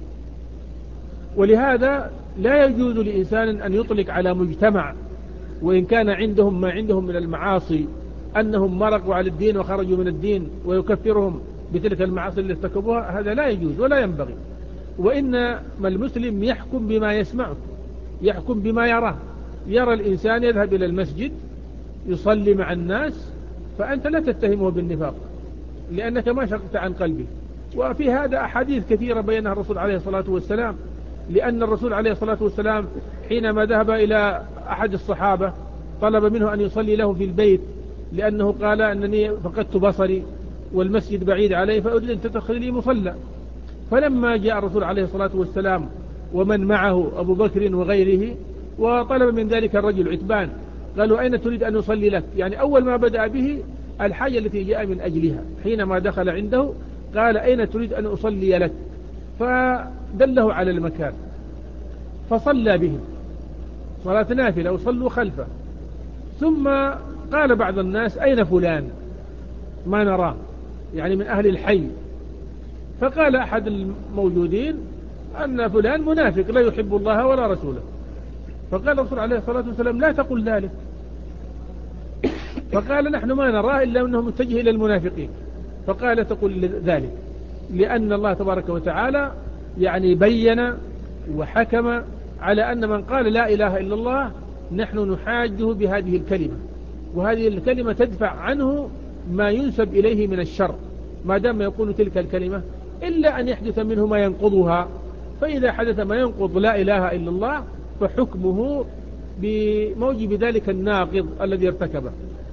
ولهذا لا يجوز لإنسان أن يطلق على مجتمع وإن كان عندهم ما عندهم من المعاصي أنهم مرقوا على الدين وخرجوا من الدين ويكفرهم بتلك المعاصي اللي ارتكبوها، هذا لا يجوز ولا ينبغي. وإنما المسلم يحكم بما يسمعه، يحكم بما يراه. يرى الإنسان يذهب إلى المسجد يصلي مع الناس فأنت لا تتهمه بالنفاق، لأنك ما شققت عن قلبه. وفي هذا أحاديث كثيرة بينها الرسول عليه الصلاة والسلام، لأن الرسول عليه الصلاة والسلام حينما ذهب إلى أحد الصحابة طلب منه أن يصلي له في البيت، لأنه قال أنني فقدت بصري والمسجد بعيد علي فأريد أن تتخذ لي مصلى. فلما جاء الرسول عليه الصلاة والسلام ومن معه أبو بكر وغيره وطلب من ذلك الرجل عتبان، قالوا أين تريد أن نصلي لك؟ يعني أول ما بدأ به الحاجة التي جاء من أجلها. حينما دخل عنده قال أين تريد أن أصلي لك؟ فدله على المكان فصلى بهم صلاة نافلة وصلوا خلفه. ثم قال بعض الناس أين فلان؟ ما نراه، يعني من أهل الحي. فقال أحد الموجودين أن فلان منافق لا يحب الله ولا رسوله. فقال الرسول عليه الصلاة والسلام لا تقل ذلك. فقال نحن ما نراه إلا أنه متجه إلى المنافقين. فقال لا تقل ذلك، لأن الله تبارك وتعالى يعني بين وحكم على أن من قال لا إله إلا الله نحن نحاجه بهذه الكلمة، وهذه الكلمة تدفع عنه ما ينسب إليه من الشر ما دام يقول تلك الكلمة، إلا أن يحدث منه ما ينقضها. فإذا حدث ما ينقض لا إله إلا الله فحكمه بموجب ذلك الناقض الذي ارتكبه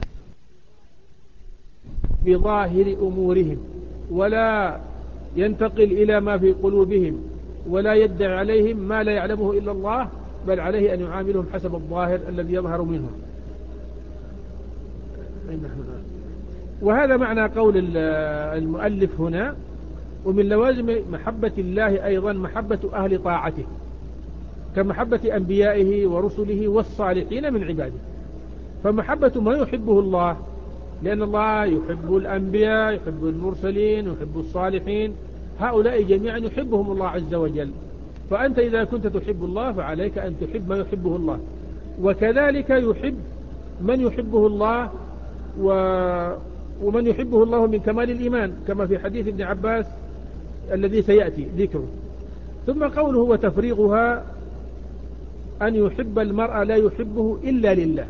بظاهر أمورهم، ولا ينتقل إلى ما في قلوبهم، ولا يدعي عليهم ما لا يعلمه إلا الله، بل عليه أن يعاملهم حسب الظاهر الذي يظهر منهم. وهذا معنى قول المؤلف هنا: ومن لوازم محبة الله أيضا محبة أهل طاعته كمحبة أنبيائه ورسله والصالحين من عباده. فمحبة ما يحبه الله، لأن الله يحب الأنبياء، يحب المرسلين، يحب الصالحين، هؤلاء جميعا يحبهم الله عز وجل. فأنت إذا كنت تحب الله فعليك أن تحب ما يحبه الله، وكذلك يحب من يحبه الله ومن يحبه الله من كمال الإيمان، كما في حديث ابن عباس الذي سيأتي ذكره. ثم قوله وتفريغها أن يحب المرء لا يحبه إلا لله.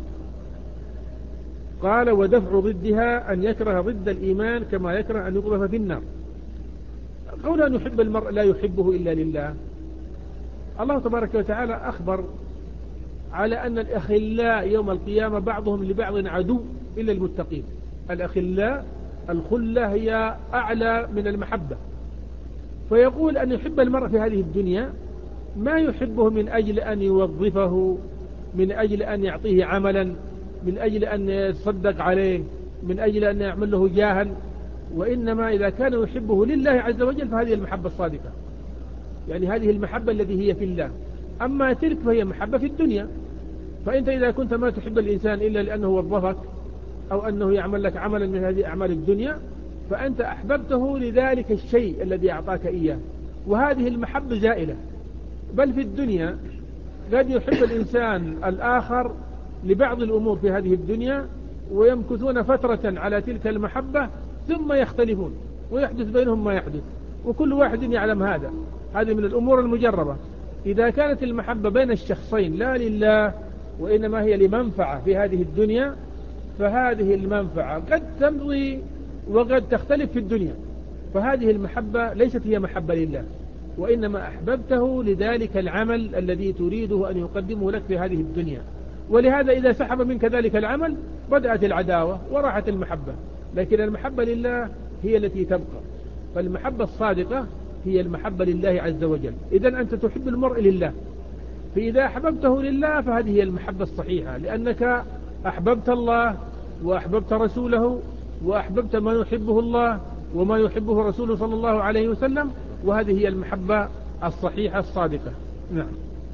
قال ودفع ضدها أن يكره ضد الإيمان كما يكره أن يقذف في النار. قول أن يحب المرء لا يحبه إلا لله، الله تبارك وتعالى أخبر على أن الأخلاء يوم القيامة بعضهم لبعض عدو إلا المتقين. الأخلاء الخلة هي أعلى من المحبة. فيقول أن يحب المرء في هذه الدنيا ما يحبه من أجل أن يوظفه، من أجل أن يعطيه عملا، من أجل أن يتصدق عليه، من أجل أن يعمل له جاها، وإنما إذا كان يحبه لله عز وجل فهذه المحبة الصادقة، يعني هذه المحبة التي هي في الله. أما تلك فهي محبة في الدنيا. فأنت إذا كنت ما تحب الإنسان إلا لأنه وظفك أو أنه يعمل لك عملا من هذه أعمال الدنيا، فأنت أحببته لذلك الشيء الذي أعطاك إياه، وهذه المحبة زائلة. بل في الدنيا قد يحب الإنسان الآخر لبعض الأمور في هذه الدنيا ويمكثون فترة على تلك المحبة ثم يختلفون ويحدث بينهم ما يحدث، وكل واحد يعلم هذا. هذه من الأمور المجربة. إذا كانت المحبة بين الشخصين لا لله وإنما هي لمنفعة في هذه الدنيا، فهذه المنفعة قد تمضي وقد تختلف في الدنيا، فهذه المحبة ليست هي محبة لله، وإنما أحببته لذلك العمل الذي تريده أن يقدمه لك في هذه الدنيا. ولهذا إذا سحب منك ذلك العمل بدأت العداوة وراحت المحبة. لكن المحبة لله هي التي تبقى. فالمحبة الصادقة هي المحبة لله عز وجل. إذن أنت تحب المرء لله، فإذا أحببته لله فهذه هي المحبة الصحيحة، لأنك أحببت الله وأحببت رسوله وأحببت ما يحبه الله وما يحبه رسوله صلى الله عليه وسلم، وهذه هي المحبة الصحيحة الصادقة. نعم.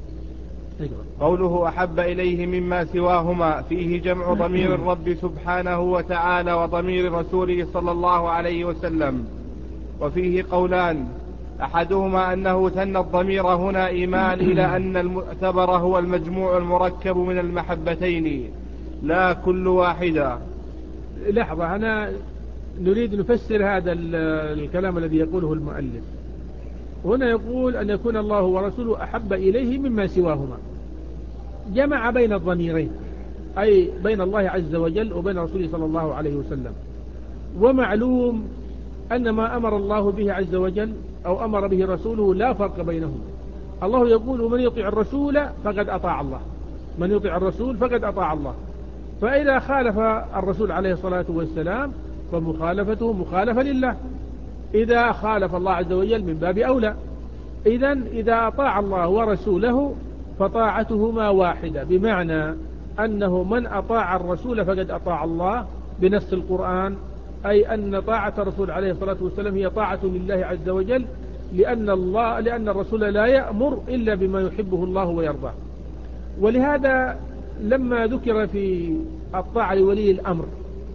قوله أحب إليه مما سواهما فيه جمع ضمير الرب سبحانه وتعالى وضمير رسوله صلى الله عليه وسلم. وفيه قولان: أحدهما أنه ثنى الضمير هنا إيمان إلى أن المعتبر هو المجموع المركب من المحبتين لا كل واحدة. لحظة، أنا نريد نفسر هذا الكلام الذي يقوله المؤلف. هنا يقول أن يكون الله ورسوله أحب إليه مما سواهما، جمع بين الضميرين، أي بين الله عز وجل وبين رسوله صلى الله عليه وسلم. ومعلوم أن ما أمر الله به عز وجل أو أمر به رسوله لا فرق بينهم. الله يقول من يطيع الرسول فقد أطاع الله، من يطيع الرسول فقد أطاع الله. فإذا خالف الرسول عليه الصلاة والسلام فمخالفته مخالفة لله، إذا خالف الله عز وجل من باب أولى. إذن إذا أطاع الله ورسوله فطاعتهما واحدة، بمعنى أنه من أطاع الرسول فقد أطاع الله بنص القرآن، أي أن طاعة الرسول عليه الصلاة والسلام هي طاعة لله عز وجل، لأن الرسول لا يأمر إلا بما يحبه الله ويرضاه. ولهذا لما ذكر في الطاعة لولي الأمر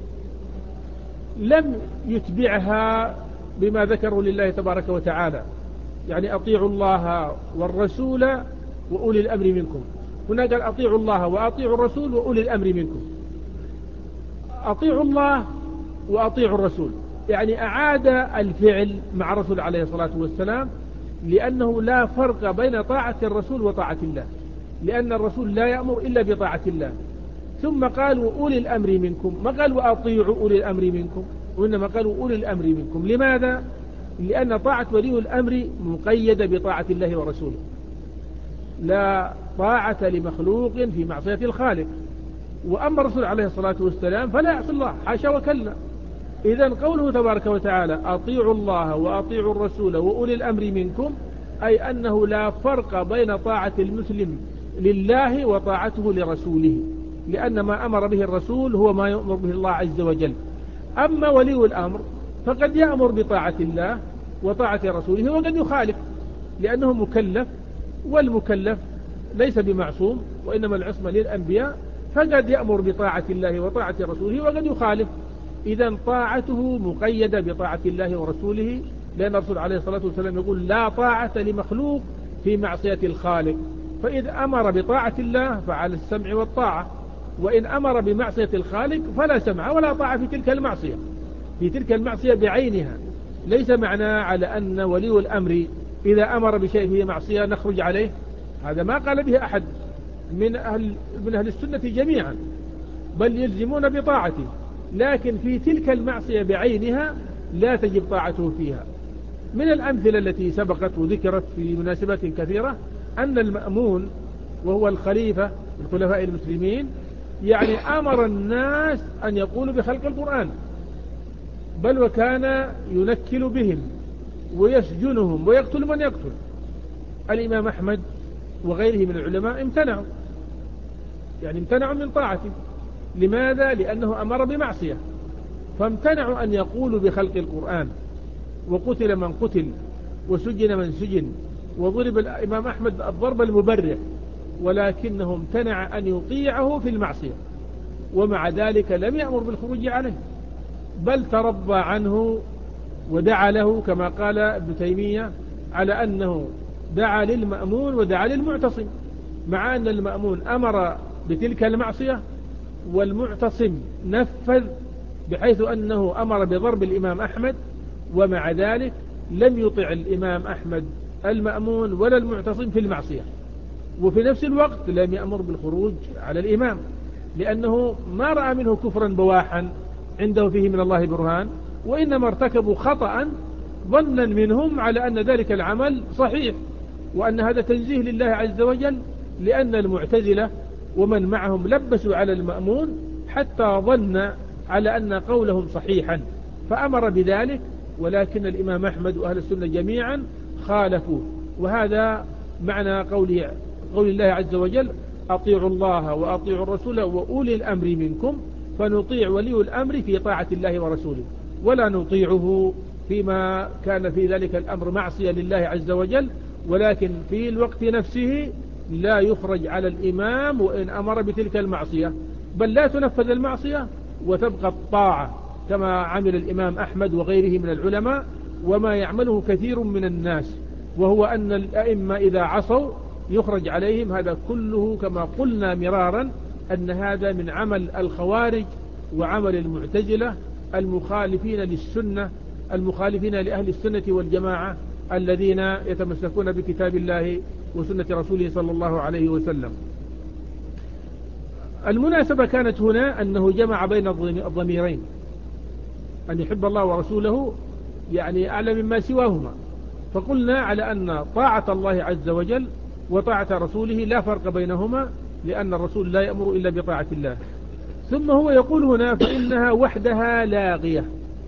لم يتبعها بما ذكره لله تبارك وتعالى، يعني أطيعوا الله والرسول وأولي الأمر منكم. هنا قال أطيعوا الله وأطيعوا الرسول وأولي الأمر منكم. أطيعوا الله وأطيعوا الرسول، يعني أعاد الفعل مع الرسول عليه الصلاة والسلام، لأنه لا فرق بين طاعة الرسول وطاعة الله، لأن الرسول لا يأمر إلا بطاعة الله. ثم قال وأولي الأمر منكم، ما قال وأطيعوا أولي الأمر منكم، وإنما قالوا أولي الأمر منكم. لماذا؟ لأن طاعة ولي الأمر مقيدة بطاعة الله ورسوله، لا طاعة لمخلوق في معصية الخالق. وأما الرسول عليه الصلاة والسلام فلا يعصي الله، حاشا وكلا. إذن قوله تبارك وتعالى أطيعوا الله وأطيعوا الرسول وأولي الأمر منكم، أي أنه لا فرق بين طاعة المسلم لله وطاعته لرسوله، لأن ما أمر به الرسول هو ما يؤمر به الله عز وجل. أما ولي الأمر فقد يأمر بطاعة الله وطاعة رسوله وقد يخالف، لأنه مكلف، والمكلف ليس بمعصوم، وإنما العصمة للأنبياء، فقد يأمر بطاعة الله وطاعة رسوله وقد يخالف. إذن طاعته مقيدة بطاعة الله ورسوله، لأن الرسول عليه الصلاة والسلام يقول لا طاعة لمخلوق في معصية الخالق، فإذا أمر بطاعة الله فعلى السمع والطاعة، وإن أمر بمعصية الخالق فلا سمع ولا طاعة في تلك المعصية، في تلك المعصية بعينها. ليس معنى على أن ولي الأمر إذا أمر بشيء فيه معصية نخرج عليه، هذا ما قال به أحد من أهل السنة جميعا، بل يلزمون بطاعته، لكن في تلك المعصية بعينها لا تجب طاعته فيها. من الأمثلة التي سبقت وذكرت في مناسبات كثيرة أن المأمون وهو الخليفة من خلفاء المسلمين يعني أمر الناس أن يقولوا بخلق القرآن، بل وكان ينكل بهم ويسجنهم ويقتل من يقتل. الإمام أحمد وغيره من العلماء امتنعوا من طاعته. لماذا؟ لأنه أمر بمعصية، فامتنعوا أن يقولوا بخلق القرآن، وقتل من قتل وسجن من سجن، وضرب الإمام أحمد الضرب المبرح، ولكنه امتنع أن يطيعه في المعصية، ومع ذلك لم يأمر بالخروج عليه، بل ترضى عنه ودعا له، كما قال ابن تيمية على أنه دعا للمأمون ودعا للمعتصم، مع أن المأمون أمر بتلك المعصية والمعتصم نفذ، بحيث أنه أمر بضرب الإمام أحمد، ومع ذلك لم يطع الإمام أحمد المأمون ولا المعتصم في المعصية، وفي نفس الوقت لم يأمر بالخروج على الإمام، لأنه ما رأى منه كفرا بواحا عنده فيه من الله برهان، وإنما ارتكبوا خطأ ظنا منهم على أن ذلك العمل صحيح، وأن هذا تنزيه لله عز وجل، لأن المعتزلة ومن معهم لبسوا على المأمون حتى ظن على أن قولهم صحيحا فأمر بذلك، ولكن الإمام أحمد وأهل السنة جميعا خالفوا. وهذا معنى قول الله عز وجل أطيعوا الله وأطيعوا الرسول وأولي الأمر منكم، فنطيع ولي الأمر في طاعة الله ورسوله، ولا نطيعه فيما كان في ذلك الأمر معصية لله عز وجل، ولكن في الوقت نفسه لا يخرج على الإمام وإن أمر بتلك المعصية، بل لا تنفذ المعصية وتبقى الطاعة، كما عمل الإمام أحمد وغيره من العلماء، وما يعمله كثير من الناس، وهو أن الأئمة إذا عصوا يخرج عليهم. هذا كله كما قلنا مرارا أن هذا من عمل الخوارج وعمل المعتزلة المخالفين للسنة، المخالفين لأهل السنة والجماعة، الذين يتمسكون بكتاب الله وسنة رسوله صلى الله عليه وسلم. المناسبة كانت هنا أنه جمع بين الضميرين، أن يحب الله ورسوله يعني أعلى مما سواهما. فقلنا على أن طاعة الله عز وجل وطاعة رسوله لا فرق بينهما، لأن الرسول لا يأمر إلا بطاعة الله. ثم هو يقول هنا فإنها وحدها لاغية،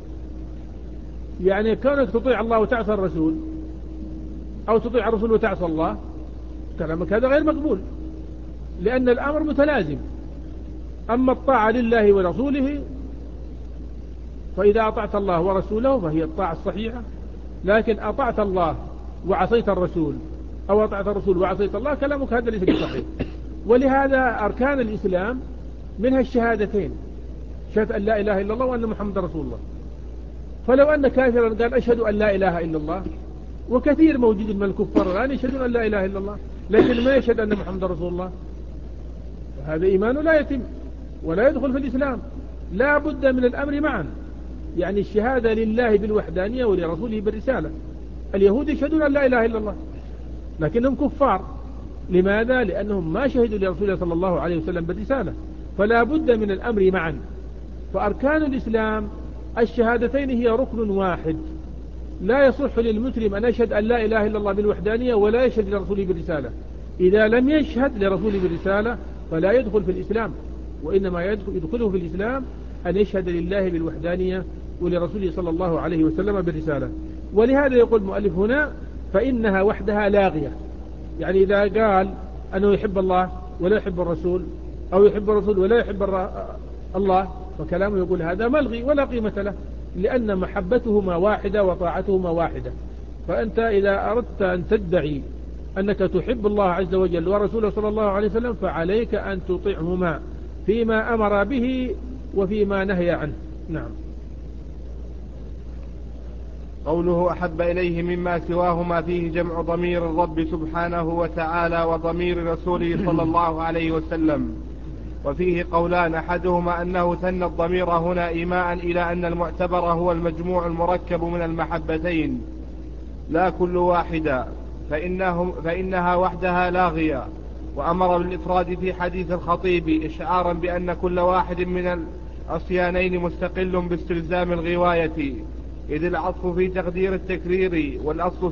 يعني كونك تطيع الله وتعصى الرسول أو تطيع الرسول وتعصى الله، كلامك هذا غير مقبول، لأن الأمر متلازم. أما الطاعة لله ورسوله فإذا أطعت الله ورسوله فهي الطاعة الصحيحة، لكن أطعت الله وعصيت الرسول أو أطعت الرسول وعصيت الله، كلامك هذا ليس بصحيح. ولهذا أركان الإسلام منها الشهادتين، شهادة أن لا إله إلا الله وأن محمد رسول الله. فلو أن كافرا قال أشهد أن لا إله إلا الله، وكثير موجود من الكفار الآن يشهدون أن لا إله إلا الله لكن ما يشهد أن محمد رسول الله، هذا إيمانه لا يتم ولا يدخل في الإسلام. لا بد من الأمر معا، يعني الشهادة لله بالوحدانية ولرسوله بالرسالة. اليهود يشهدون أن لا إله إلا الله لكنهم كفار، لماذا؟ لأنهم ما شهدوا لرسول الله صلى الله عليه وسلم بالرسالة. فلا بد من الأمر معا. فأركان الإسلام الشهادتين هي ركن واحد، لا يصح للمسلم أن يشهد أن لا إله إلا الله بالوحدانية ولا يشهد لرسوله بالرسالة. إذا لم يشهد لرسوله بالرسالة فلا يدخل في الإسلام، وإنما يدخله في الإسلام أن يشهد لله بالوحدانية ولرسوله صلى الله عليه وسلم بالرسالة. ولهذا يقول المؤلف هنا فإنها وحدها لاغية، يعني إذا قال أنه يحب الله ولا يحب الرسول أو يحب الرسول ولا يحب الله، فكلامه يقول هذا ملغي ولا قيمة له، لأن محبتهما واحدة وطاعتهما واحدة. فأنت إذا أردت أن تدعي أنك تحب الله عز وجل ورسوله صلى الله عليه وسلم فعليك أن تطيعهما فيما أمر به وفيما نهي عنه. نعم. قوله أحب إليه مما سواهما فيه جمع ضمير الرب سبحانه وتعالى وضمير رسوله صلى الله عليه وسلم. وفيه قولان، أحدهما أنه ثنى الضمير هنا إيماء إلى أن المعتبر هو المجموع المركب من المحبتين لا كل واحدة، فإنها وحدها لاغية. وأمر بالإفراد في حديث الخطيب إشعارا بأن كل واحد من الأصيانين مستقل باستلزام الغواية، إذ العطف في تقدير التكرير والأصل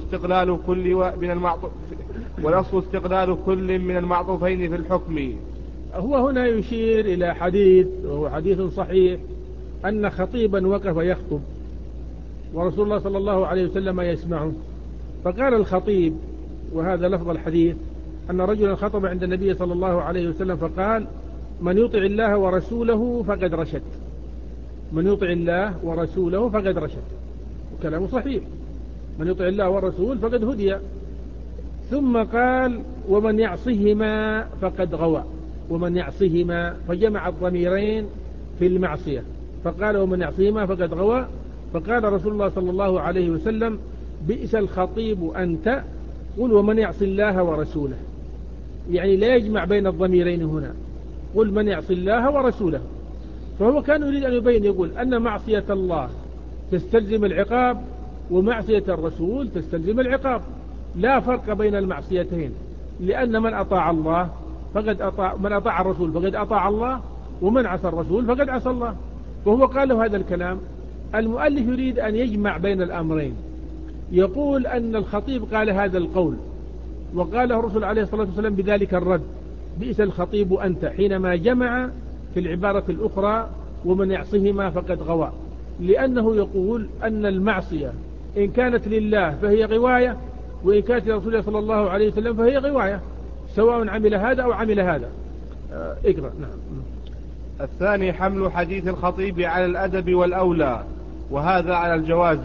استقلال كل من المعطوفين في الحكم. هو هنا يشير إلى حديث وهو حديث صحيح أن خطيبا وقف يخطب ورسول الله صلى الله عليه وسلم يسمعه، فقال الخطيب، وهذا لفظ الحديث، أن رجلا خطب عند النبي صلى الله عليه وسلم فقال من يطع الله ورسوله فقد رشد، من يطع الله ورسوله فقد رشد، وكلامه صحيح، من يطع الله والرسول فقد هدي. ثم قال ومن يعصهما فقد غوى، ومن يعصهما، فجمع الضميرين في المعصية فقال ومن يعصهما فقد غوى. فقال رسول الله صلى الله عليه وسلم بئس الخطيب أنت، قل ومن يعص الله ورسوله، يعني لا يجمع بين الضميرين هنا، قل من يعص الله ورسوله. فهو كان يريد أن يبين، يقول أن معصية الله تستلزم العقاب ومعصية الرسول تستلزم العقاب، لا فرق بين المعصيتين، لأن من أطاع الله فقد أطاع، من أطاع الرسول فقد أطاع الله، ومن عصى الرسول فقد عصى الله. وهو قال له هذا الكلام. المؤلف يريد أن يجمع بين الأمرين، يقول أن الخطيب قال هذا القول وقاله الرسول عليه الصلاة والسلام بذلك الرد بئس الخطيب أنت، حينما جمع في العبارة الأخرى ومن يعصهما فقد غوى، لأنه يقول أن المعصية إن كانت لله فهي غواية، وإن كانت لرسول الله صلى الله عليه وسلم فهي غواية، سواء عمل هذا أو عمل هذا. اقرأ. نعم. الثاني حمل حديث الخطيب على الأدب والأولى، وهذا على الجواز.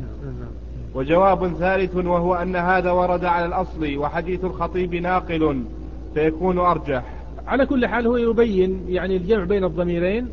وجواب ثالث وهو أن هذا ورد على الأصل وحديث الخطيب ناقل فيكون أرجح. على كل حال هو يبين يعني الجمع بين الضميرين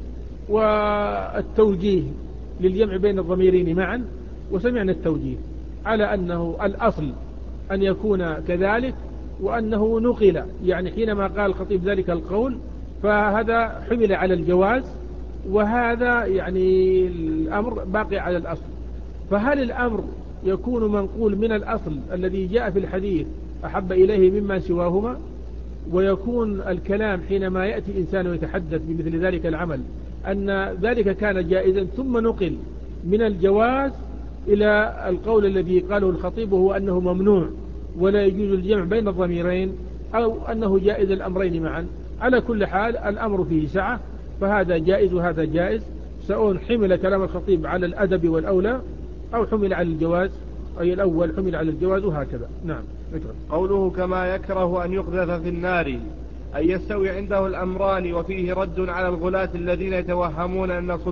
والتوجيه للجمع بين الضميرين معا، وسمعنا التوجيه على أنه الأصل أن يكون كذلك، وأنه نقل، يعني حينما قال الخطيب ذلك القول فهذا حمل على الجواز، وهذا يعني الأمر باقي على الأصل. فهل الأمر يكون منقول من الأصل الذي جاء في الحديث أحب إليه مما سواهما، ويكون الكلام حينما يأتي الإنسان ويتحدث بمثل ذلك العمل أن ذلك كان جائزا ثم نقل من الجواز إلى القول الذي قاله الخطيب وهو أنه ممنوع ولا يجوز الجمع بين الضميرين، أو أنه جائز الأمرين معا. على كل حال الأمر فيه سعة، فهذا جائز وهذا جائز، سواء حمل كلام الخطيب على الأدب والأولى أو حمل على الجواز، أي الأول حمل على الجواز وهكذا. نعم. اكرم. قوله كما يكره أن يقذف في النار، أن يستوي عنده الأمران، وفيه رد على الغلاة الذين يتوهمون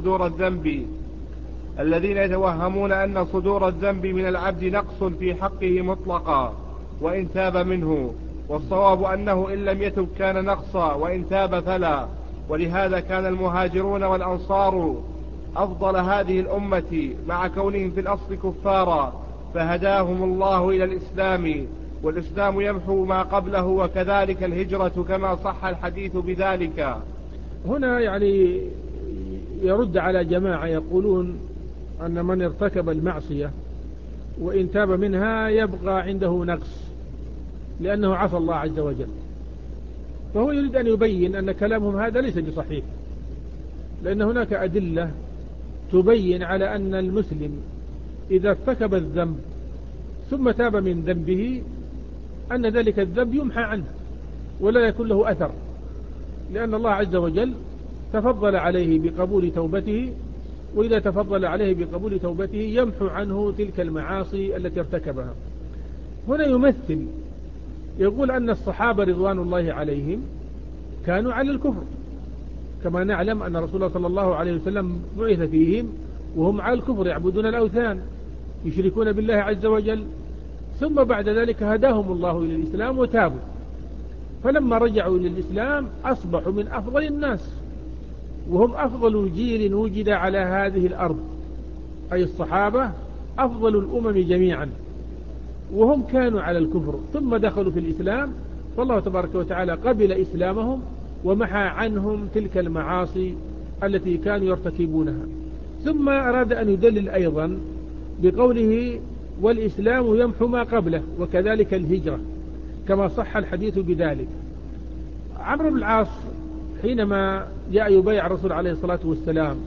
أن صدور الذنب من العبد نقص في حقه مطلقا وإن تاب منه، والصواب أنه إن لم يتب كان نقصا وإن تاب فلا. ولهذا كان المهاجرون والأنصار أفضل هذه الأمة مع كونهم في الأصل كفارا، فهداهم الله إلى الإسلام، والإسلام يمحو ما قبله، وكذلك الهجرة كما صح الحديث بذلك. هنا يعني يرد على جماعة يقولون أن من ارتكب المعصية وإن تاب منها يبقى عنده نقص لأنه عصى الله عز وجل. فهو يريد أن يبين أن كلامهم هذا ليس بصحيح، لأن هناك أدلة تبين على أن المسلم إذا ارتكب الذنب ثم تاب من ذنبه أن ذلك الذنب يمحى عنه ولا يكون له أثر، لأن الله عز وجل تفضل عليه بقبول توبته، وإذا تفضل عليه بقبول توبته يمحو عنه تلك المعاصي التي ارتكبها. هنا يمثل، يقول أن الصحابة رضوان الله عليهم كانوا على الكفر، كما نعلم أن رسول الله صلى الله عليه وسلم بعث فيهم وهم على الكفر، يعبدون الأوثان، يشركون بالله عز وجل، ثم بعد ذلك هداهم الله إلى الإسلام وتابوا، فلما رجعوا إلى الإسلام أصبحوا من أفضل الناس، وهم أفضل جيل وجد على هذه الأرض، أي الصحابة أفضل الأمم جميعا، وهم كانوا على الكفر ثم دخلوا في الإسلام، فالله تبارك وتعالى قبل إسلامهم ومحى عنهم تلك المعاصي التي كانوا يرتكبونها. ثم أراد أن يدلل أيضا بقوله والإسلام يمحو ما قبله وكذلك الهجرة كما صح الحديث بذلك. عمرو بن العاص حينما جاء يبايع الرسول عليه الصلاة والسلام،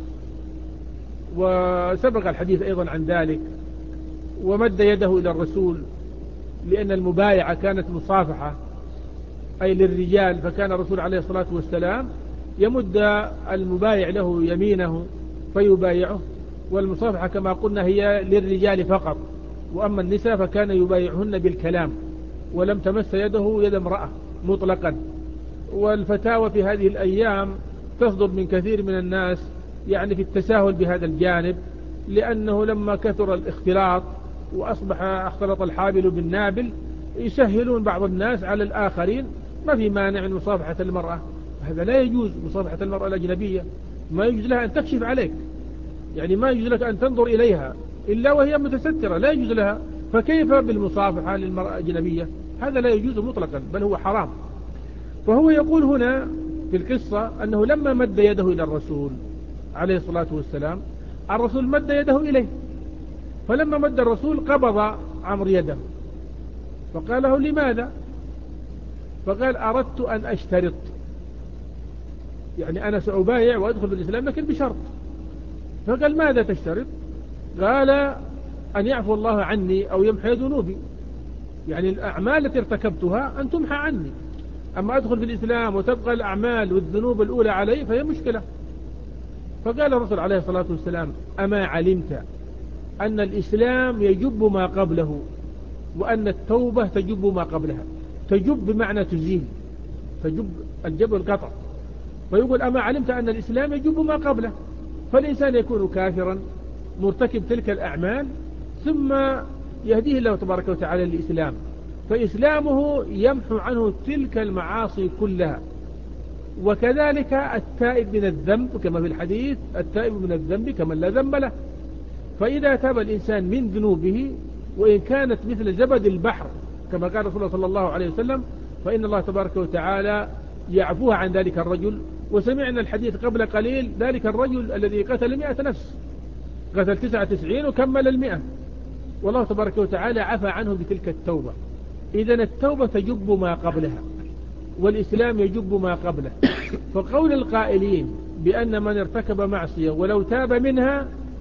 وسبق الحديث أيضا عن ذلك، ومد يده إلى الرسول، لأن المبايعة كانت مصافحة أي للرجال، فكان الرسول عليه الصلاة والسلام يمد المبايع له يمينه فيبايعه، والمصافحة كما قلنا هي للرجال فقط، وأما النساء فكان يبايعهن بالكلام ولم تمس يده يد امرأة مطلقا. والفتاوى في هذه الأيام تصدر من كثير من الناس يعني في التساهل بهذا الجانب، لأنه لما كثر الاختلاط وأصبح اختلط الحابل بالنابل يسهلون بعض الناس على الآخرين. ما في مانع من مصافحة المرأة، هذا لا يجوز. مصافحة المرأة الأجنبية ما يجوز لها أن تكشف عليك، يعني ما يجوز لك أن تنظر إليها إلا وهي متسترة، لا يجوز لها، فكيف بالمصافحة للمرأة الأجنبية؟ هذا لا يجوز مطلقا، بل هو حرام. فهو يقول هنا في القصة أنه لما مد يده إلى الرسول عليه الصلاة والسلام، الرسول مد يده إليه، فلما مد الرسول قبض عمرو يده فقال له لماذا؟ فقال أردت أن أشترط، يعني أنا سأبايع وأدخل بالإسلام لكن بشرط. فقال ماذا تشترط؟ قال أن يعفو الله عني أو يمحي ذنوبي، يعني الأعمال التي ارتكبتها أن تمحى عني، أما أدخل في الإسلام وتبقى الأعمال والذنوب الأولى علي فهي مشكلة. فقال الرسول عليه الصلاة والسلام أما علمت أن الإسلام يجب ما قبله وأن التوبة تجب ما قبلها؟ تجب بمعنى تزيل، تجب الجب القطع. فيقول أما علمت أن الإسلام يجب ما قبله؟ فالإنسان يكون كافرا مرتكب تلك الأعمال ثم يهديه الله تبارك وتعالى للإسلام، فإسلامه يمحو عنه تلك المعاصي كلها. وكذلك التائب من الذنب كما في الحديث التائب من الذنب كمن لا ذنب له. فإذا تاب الإنسان من ذنوبه وإن كانت مثل زبد البحر كما قال رسول الله صلى الله عليه وسلم، فإن الله تبارك وتعالى يعفوها عن ذلك الرجل. وسمعنا الحديث قبل قليل ذلك الرجل الذي قتل 100 نفس، قتل 99 وكمل 100، والله تبارك وتعالى عفى عنه بتلك التوبة. إذن التوبة تجب ما قبلها والإسلام يجب ما قبله. فقول القائلين بأن من ارتكب معصية ولو تاب منها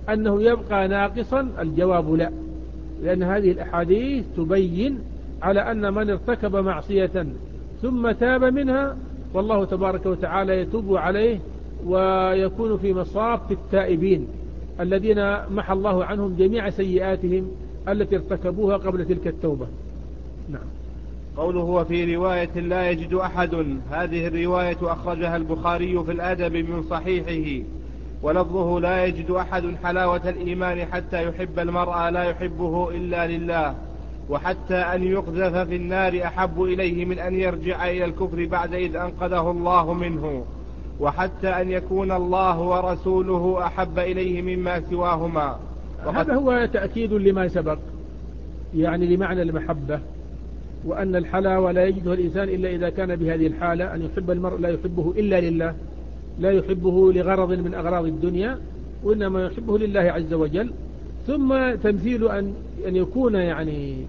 أنه يبقى ناقصا؟ الجواب لا، لأن هذه الأحاديث تبين على أن من ارتكب معصية ثم تاب منها والله تبارك وتعالى يتوب عليه ويكون في مصاف التائبين الذين محى الله عنهم جميع سيئاتهم التي ارتكبوها قبل تلك التوبة. نعم. قوله وفي رواية لا يجد أحد، هذه الرواية أخرجها البخاري في الأدب من صحيحه، ولفظه لا يجد أحد حلاوة الإيمان حتى يحب المرء لا يحبه إلا لله، وحتى أن يقذف في النار أحب إليه من أن يرجع إلى الكفر بعد إذ أنقذه الله منه، وحتى أن يكون الله ورسوله أحب إليه مما سواهما. هذا هو تأكيد لما سبق، يعني لمعنى المحبة، وأن الحلاوة لا يجدها الإنسان إلا إذا كان بهذه الحالة، أن يحب المرء لا يحبه إلا لله، لا يحبه لغرض من أغراض الدنيا، وإنما يحبه لله عز وجل. ثم تمثيل أن يكون يعني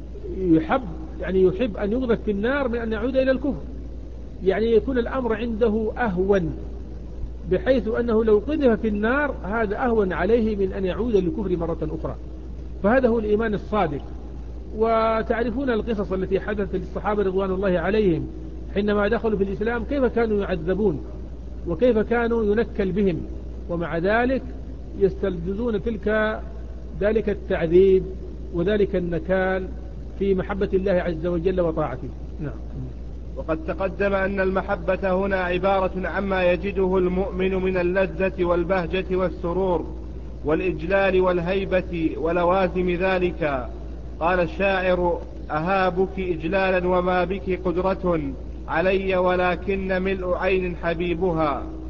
يحب أن يغذف في النار من أن يعود إلى الكفر، يعني يكون الأمر عنده أهون، بحيث أنه لو قذف في النار هذا أهون عليه من أن يعود للكفر مرة أخرى. فهذا هو الإيمان الصادق. وتعرفون القصص التي حدثت للصحابة رضوان الله عليهم حينما دخلوا في الإسلام، كيف كانوا يعذبون وكيف كانوا ينكل بهم، ومع ذلك يستلذذون ذلك التعذيب وذلك النكال في محبة الله عز وجل وطاعته. نعم. وقد تقدم أن المحبة هنا عبارة عما يجده المؤمن من اللذة والبهجة والسرور والإجلال والهيبة ولوازم ذلك. قال الشاعر أهابك إجلالا وما بك قدرة علي ولكن ملء عين حبيبها.